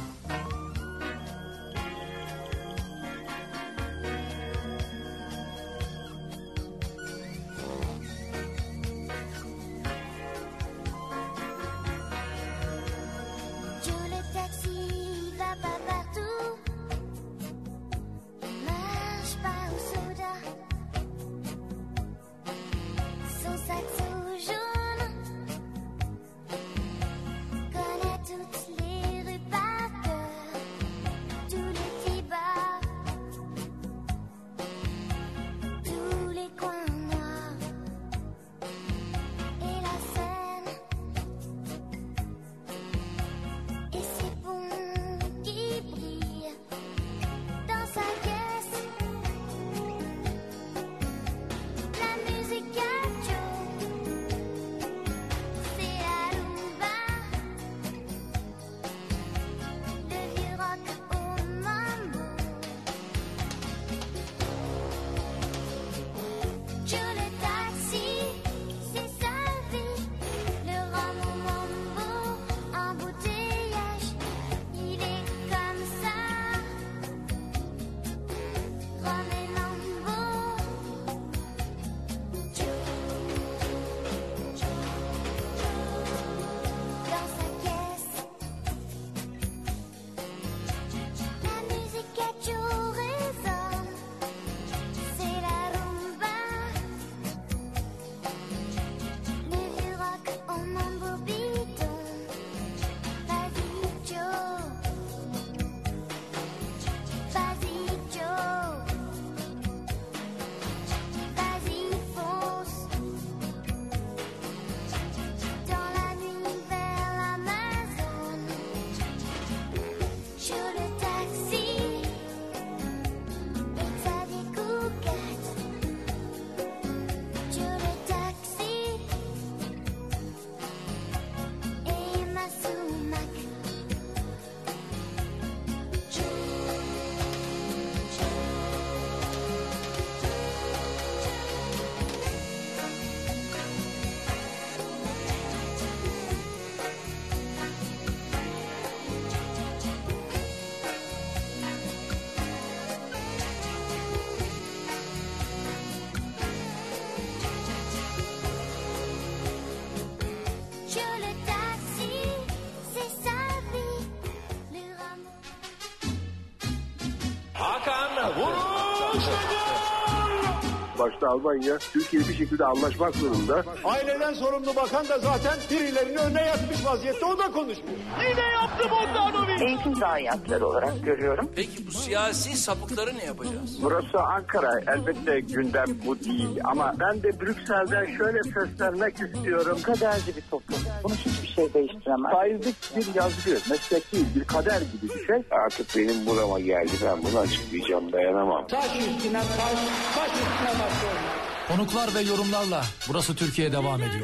Başta Almanya, Türkiye bir şekilde anlaşmak zorunda. Aileden sorumlu bakan da zaten birilerinin önüne yatmış vaziyette, o da konuşmuyor. Yine yaptı Bogdanovic. Eğitim zayiatları olarak görüyorum. Peki bu siyasi sapıkları ne yapacağız? Burası Ankara, elbette gündem bu değil ama ben de Brüksel'den şöyle seslenmek istiyorum. Kaderci bir toplum. Bunu hiçbir şey değiştiremez. Faizlik bir yazgı, meslek değil, bir kader gibi bir şey. Artık benim burama geldi, ben bunu açıklayacağım, dayanamam. Taş üstüne taş, taş üstüne taş. Konuklar ve yorumlarla Burası Türkiye devam ediyor.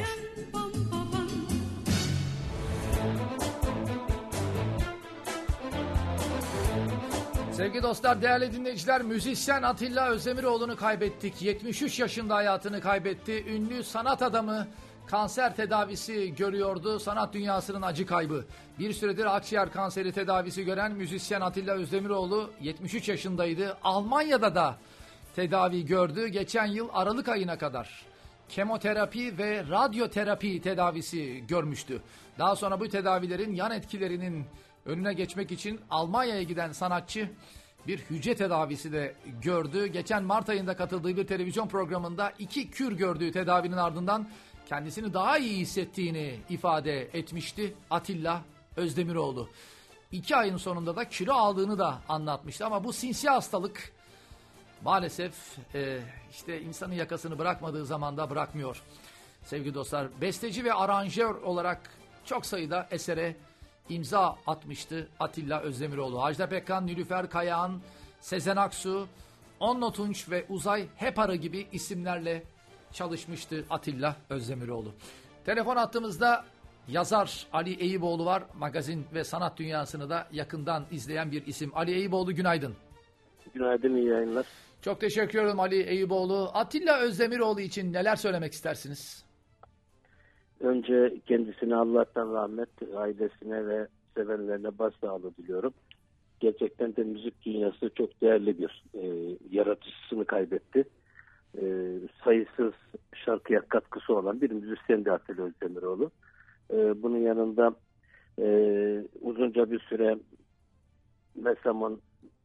Sevgili dostlar, değerli dinleyiciler, müzisyen Atilla Özdemiroğlu'nu kaybettik. yetmiş üç yaşında hayatını kaybetti. Ünlü sanat adamı kanser tedavisi görüyordu. Sanat dünyasının acı kaybı. Bir süredir akciğer kanseri tedavisi gören müzisyen Atilla Özdemiroğlu yetmiş üç yaşındaydı. Almanya'da da tedavi gördü. Geçen yıl Aralık ayına kadar kemoterapi ve radyoterapi tedavisi görmüştü. Daha sonra bu tedavilerin yan etkilerinin önüne geçmek için Almanya'ya giden sanatçı bir hücre tedavisi de gördü. Geçen Mart ayında katıldığı bir televizyon programında iki kür gördüğü tedavinin ardından kendisini daha iyi hissettiğini ifade etmişti Atilla Özdemiroğlu. İki ayın sonunda da kilo aldığını da anlatmıştı ama bu sinsi hastalık maalesef e, işte insanın yakasını bırakmadığı zaman da bırakmıyor. Sevgili dostlar, besteci ve aranjör olarak çok sayıda esere imza atmıştı Atilla Özdemiroğlu. Ajda Pekkan, Nilüfer Kayağan, Sezen Aksu, Onno Tunç ve Uzay Heparı gibi isimlerle çalışmıştı Atilla Özdemiroğlu. Telefon hattımızda yazar Ali Eyüboğlu var. Magazin ve sanat dünyasını da yakından izleyen bir isim. Ali Eyüboğlu, günaydın. Günaydın, iyi yayınlar. Çok teşekkür ederim Ali Eyüboğlu. Atilla Özdemiroğlu için neler söylemek istersiniz? Önce kendisine Allah'tan rahmet, ailesine ve sevenlerine başsağlığı diliyorum. Gerçekten de müzik dünyası çok değerli bir e, yaratıcısını kaybetti. E, sayısız şarkıya katkısı olan bir müzisyen de Atilla Özdemiroğlu. E, bunun yanında e, uzunca bir süre MESAM'ın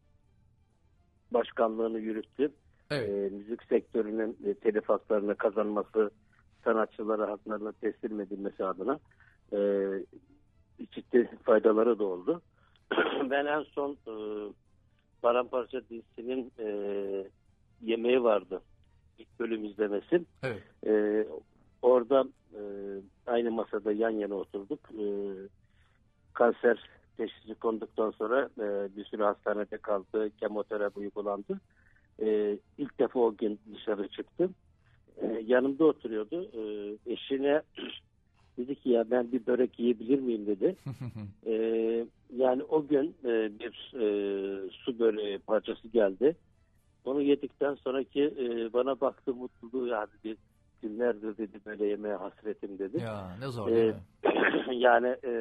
başkanlığını yürüttü. Evet. E, müzik sektörünün e, telif haklarını kazanması, sanatçılara haklarını teslim edilmesi adına e, ciddi faydaları da oldu. Ben en son e, Paramparça dizisinin e, yemeği vardı. İlk bölüm izlemesin. Evet. E, orada e, aynı masada yan yana oturduk. E, kanser teşhisi konduktan sonra e, bir süre hastanede kaldı. Kemoterapi uygulandı. E, ilk defa o gün dışarı çıktı. E, yanımda oturuyordu. E, eşine dedi ki ya ben bir börek yiyebilir miyim dedi. e, yani o gün e, bir e, su böreği parçası geldi. Onu yedikten sonraki e, bana baktı mutluluğu yani bir günlerdir dedi böyle yemeğe hasretim dedi. Ya ne zor e, değil mi? Yani e,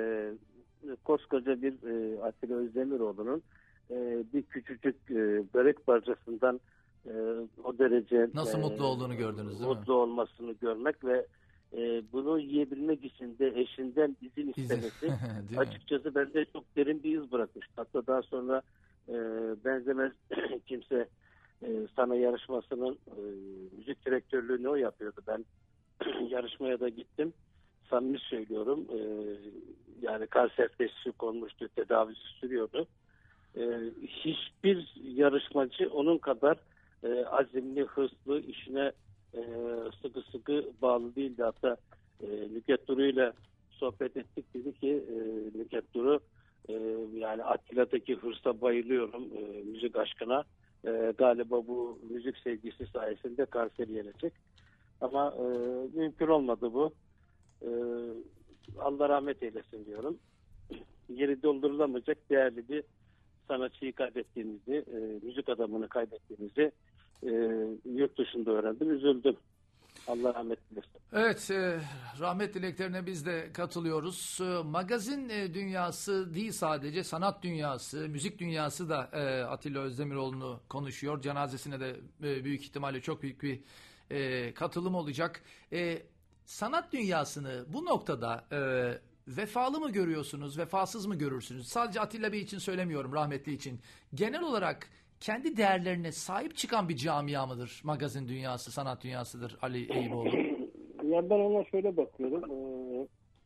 koskoca bir e, Atilla Özdemiroğlu'nun e, bir küçücük e, börek parçasından e, o derece nasıl e, mutlu olduğunu gördünüz değil mi? Mutlu olmasını görmek ve e, bunu yiyebilmek için de eşinden izin istemesi açıkçası bende çok derin bir iz bırakmış. Hatta daha sonra e, benzemez kimse e, sana yarışmasının e, müzik direktörlüğünü o yapıyordu. Ben yarışmaya da gittim. Samimi söylüyorum. E, yani kanser teşhisi konmuştu. Tedavisi sürüyordu. E, hiçbir yarışmacı onun kadar e, azimli, hırslı, işine e, sıkı sıkı bağlı değildi. Hatta e, Nükhet Duru ile sohbet ettik. Dedi ki e, Nükhet Duru e, yani Atilla'daki hırsa bayılıyorum. E, müzik aşkına. E, galiba bu müzik sevgisi sayesinde kanser yenecek. Ama e, mümkün olmadı bu. E, Allah rahmet eylesin diyorum. Yeri doldurulamayacak değerli bir sanatçıyı kaybettiğimizi, e, müzik adamını kaybettiğimizi e, yurt dışında öğrendim. Üzüldüm. Allah rahmet eylesin. Evet, e, rahmet dileklerine biz de katılıyoruz. E, magazin e, dünyası değil sadece, sanat dünyası, müzik dünyası da e, Atilla Özdemiroğlu'nu konuşuyor. Cenazesine de e, büyük ihtimalle çok büyük bir e, katılım olacak. E, sanat dünyasını bu noktada e, vefalı mı görüyorsunuz, vefasız mı görürsünüz? Sadece Atilla Bey için söylemiyorum, rahmetli için. Genel olarak kendi değerlerine sahip çıkan bir camia mıdır magazin dünyası, sanat dünyasıdır Ali Eyüboğlu? Ya ben ona şöyle bakıyorum. Ee,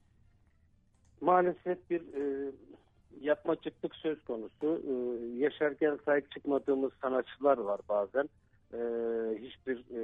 maalesef bir e, yapmacıklık söz konusu. Ee, yaşarken sahip çıkmadığımız sanatçılar var bazen. Ee, hiçbir e,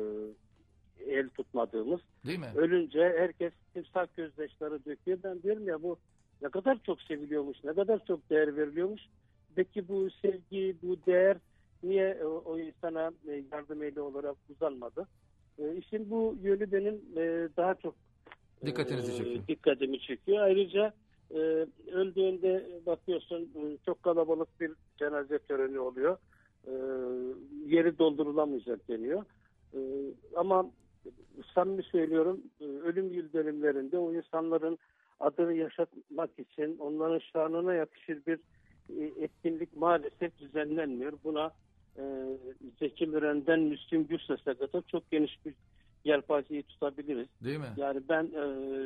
el tutmadığımız. Değil mi? Ölünce herkes timsah gözyaşları döküyor. Ben diyorum ya bu ne kadar çok seviliyormuş, ne kadar çok değer veriliyormuş. Peki bu sevgi, bu değer niye o, o insana yardım eli olarak uzanmadı? E, işin bu yönü benim e, daha çok dikkatinizi çekiyor. E, dikkatimi çekiyor. Ayrıca e, öldüğünde bakıyorsun e, çok kalabalık bir cenaze töreni oluyor. E, yeri doldurulamayacak deniyor. E, ama samimi söylüyorum, e, ölüm yıl dönümlerinde o insanların adını yaşatmak için onların şanına yakışır bir etkinlik maalesef düzenlenmiyor. Buna e, Zeki Müren'den Müslüm Gürses'e kadar çok geniş bir yelpazeyi tutabiliriz. Değil mi? Yani ben e,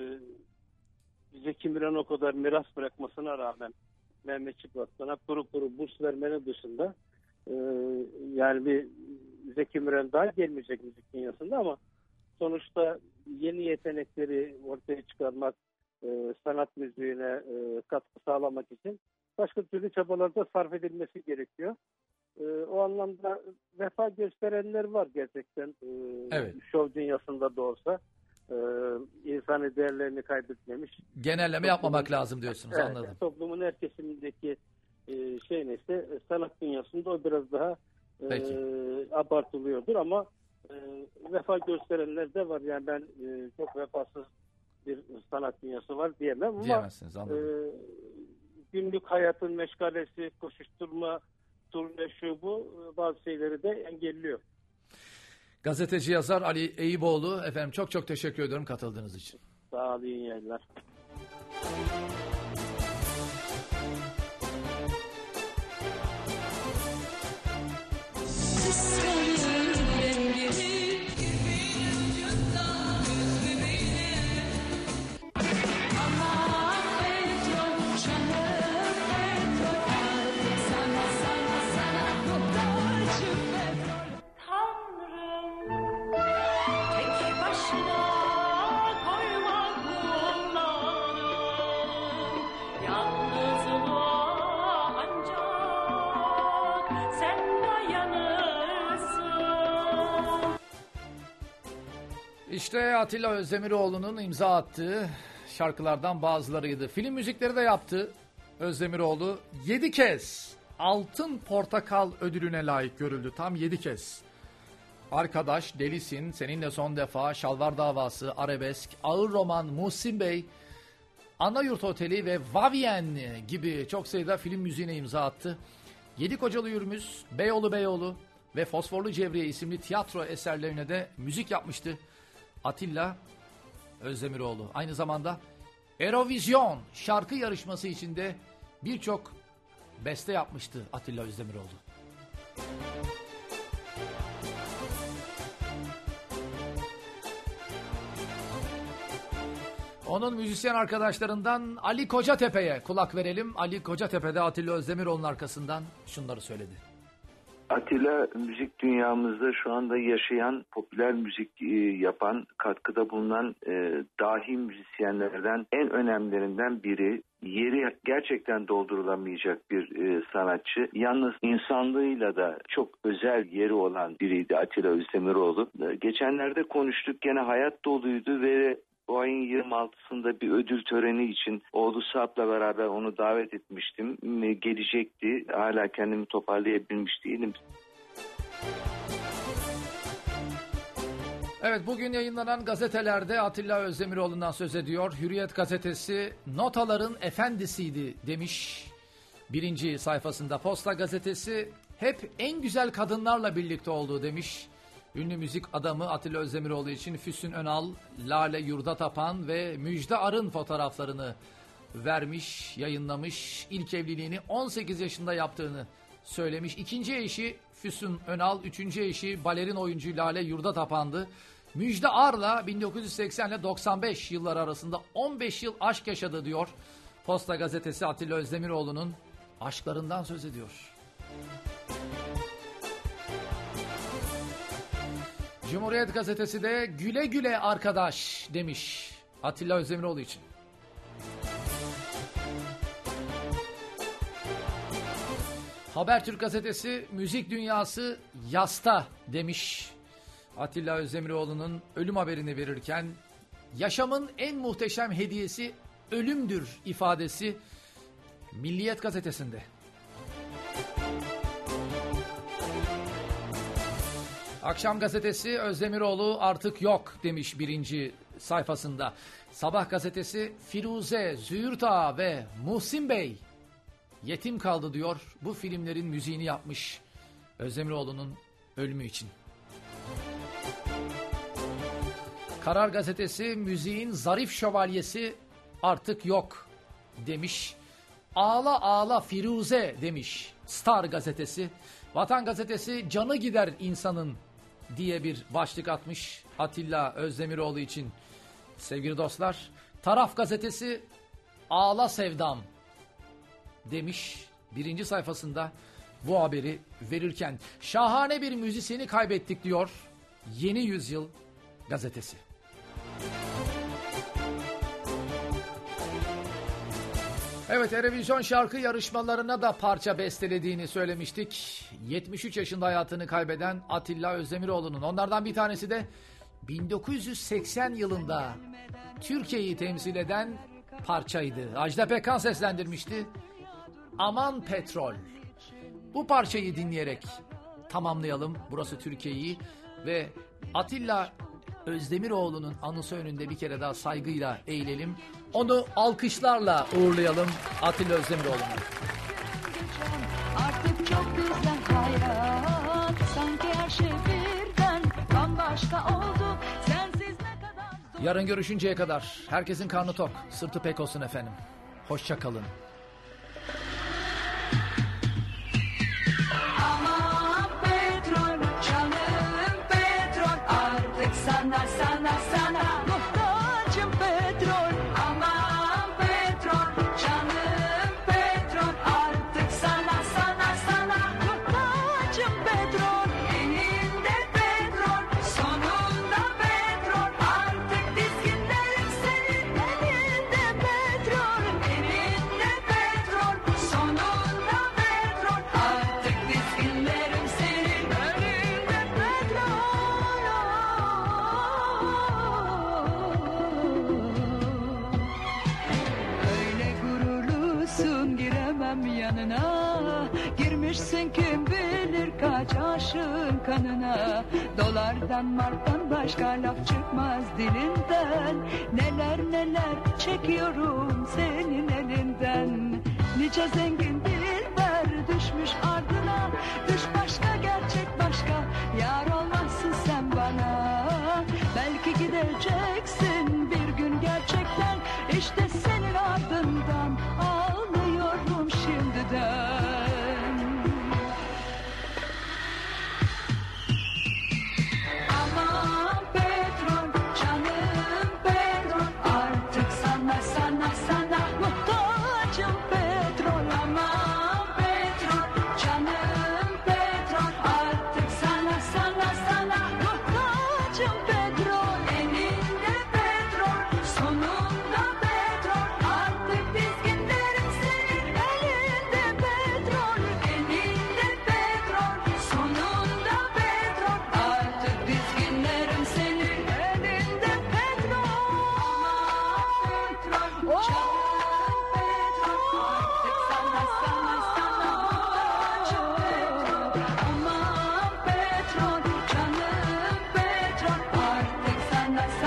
Zeki Müren o kadar miras bırakmasına rağmen Mehmet Çıplak'tan kuru kuru burs vermenin dışında e, yani bir Zeki Müren daha gelmeyecek müzik dünyasında ama sonuçta yeni yetenekleri ortaya çıkarmak, e, sanat müziğine e, katkı sağlamak için başka türlü çabalarda sarf edilmesi gerekiyor. Ee, o anlamda vefa gösterenler var gerçekten. Ee, evet. Şov dünyasında da olsa e, insani değerlerini kaybetmemiş. Genelleme toplumun, yapmamak lazım diyorsunuz, evet, anladım. Toplumun her kesimindeki e, şey neyse sanat dünyasında o biraz daha e, abartılıyordur ama e, vefa gösterenler de var. Yani ben e, çok vefasız bir sanat dünyası var diyemem ama diyemezsiniz, anladım. E, günlük hayatın meşgalesi, koşuşturma, turne şu bu bazı şeyleri de engelliyor. Gazeteci yazar Ali Eyüboğlu, efendim çok çok teşekkür ediyorum katıldığınız için. Sağ olun, iyi yayınlar. İşte Atilla Özdemiroğlu'nun imza attığı şarkılardan bazılarıydı. Film müzikleri de yaptı Özdemiroğlu. Yedi kez Altın Portakal ödülüne layık görüldü. Tam yedi kez. Arkadaş, Delisin, Seninle Son Defa, Şalvar Davası, Arabesk, Ağır Roman, Muhsin Bey, Anayurt Oteli ve Vavien gibi çok sayıda film müziğine imza attı. Yedi Kocalı Yürümüz, Beyoğlu Beyoğlu ve Fosforlu Cevriye isimli tiyatro eserlerine de müzik yapmıştı Atilla Özdemiroğlu. Aynı zamanda Eurovision şarkı yarışması içinde birçok beste yapmıştı Atilla Özdemiroğlu. Onun müzisyen arkadaşlarından Ali Kocatepe'ye kulak verelim. Ali Kocatepe de Atilla Özdemiroğlu'nun arkasından şunları söyledi. Atilla müzik dünyamızda şu anda yaşayan, popüler müzik yapan, katkıda bulunan e, dahi müzisyenlerden en önemlilerinden biri. Yeri gerçekten doldurulamayacak bir e, sanatçı. Yalnız insanlığıyla da çok özel yeri olan biriydi Atilla Özdemiroğlu. E, geçenlerde konuştuk, gene hayat doluydu ve bu ayın yirmi altısında bir ödül töreni için oğlu Sarp'la beraber onu davet etmiştim. Gelecekti. Hala kendimi toparlayabilmiş değilim. Evet, bugün yayınlanan gazetelerde Atilla Özdemiroğlu'ndan söz ediyor. Hürriyet gazetesi notaların efendisiydi demiş birinci sayfasında. Posta gazetesi hep en güzel kadınlarla birlikte olduğu demiş. Ünlü müzik adamı Atilla Özdemiroğlu için Füsun Önal, Lale Yurdatapan ve Müjde Arın fotoğraflarını vermiş, yayınlamış. İlk evliliğini on sekiz yaşında yaptığını söylemiş. İkinci eşi Füsun Önal, üçüncü eşi balerin oyuncu Lale Yurdatapan'dı. Müjde Ar'la bin dokuz yüz seksen ile doksan beş yılları arasında on beş yıl aşk yaşadı diyor. Posta gazetesi Atilla Özdemiroğlu'nun aşklarından söz ediyor. Cumhuriyet gazetesi de güle güle arkadaş demiş Atilla Özdemiroğlu için. Habertürk gazetesi müzik dünyası yasta demiş. Atilla Özdemiroğlu'nun ölüm haberini verirken yaşamın en muhteşem hediyesi ölümdür ifadesi Milliyet gazetesinde. Akşam gazetesi Özdemiroğlu artık yok demiş birinci sayfasında. Sabah gazetesi Firuze, Züğürt Ağa ve Muhsin Bey yetim kaldı diyor. Bu filmlerin müziğini yapmış Özdemiroğlu'nun ölümü için. Karar gazetesi müziğin zarif şövalyesi artık yok demiş. Ağla ağla Firuze demiş Star gazetesi. Vatan gazetesi canı gider insanın diye bir başlık atmış Atilla Özdemiroğlu için sevgili dostlar. Taraf gazetesi ağla sevdam demiş birinci sayfasında bu haberi verirken. Şahane bir müzisyeni kaybettik diyor Yeni Yüzyıl gazetesi. Evet, Eurovision şarkı yarışmalarına da parça bestelediğini söylemiştik. yetmiş üç yaşında hayatını kaybeden Atilla Özdemiroğlu'nun. Onlardan bir tanesi de bin dokuz yüz seksen yılında Türkiye'yi temsil eden parçaydı. Ajda Pekkan seslendirmişti. Aman Petrol. Bu parçayı dinleyerek tamamlayalım Burası Türkiye'yi ve Atilla Özdemiroğlu'nun anısı önünde bir kere daha saygıyla eğilelim. Onu alkışlarla uğurlayalım Atilla Özdemiroğlu'nu. Artık çok güzel hayat, sanki her şey birden bambaşka oldu. Sensiz ne kadar zor. Yarın görüşünceye kadar herkesin karnı tok, sırtı pek olsun efendim. Hoşça kalın. Aman petrol, canım petrol, artık sana sana sana muhtacım petrol. Aman petrol, canım petrol, artık sana sana sana muhtacım petrol. Elinde petrol, sonunda petrol, artık dizginlerim senin. Elinde petrol, elinde petrol, sonunda petrol, artık dizginlerim senin. Elinde petrol. Öyle gururlusun giremem yanına, girmişsin kim bilir kaç aşığın kanına. Dolardan marktan başka laf çıkmaz dilinden, neler neler çekiyorum senin elinden. Nice zengin dilber düşmüş ardına, düş başka gerçek başka, yar olmazsın sen bana. Belki gideceksin bir gün gerçekten, işte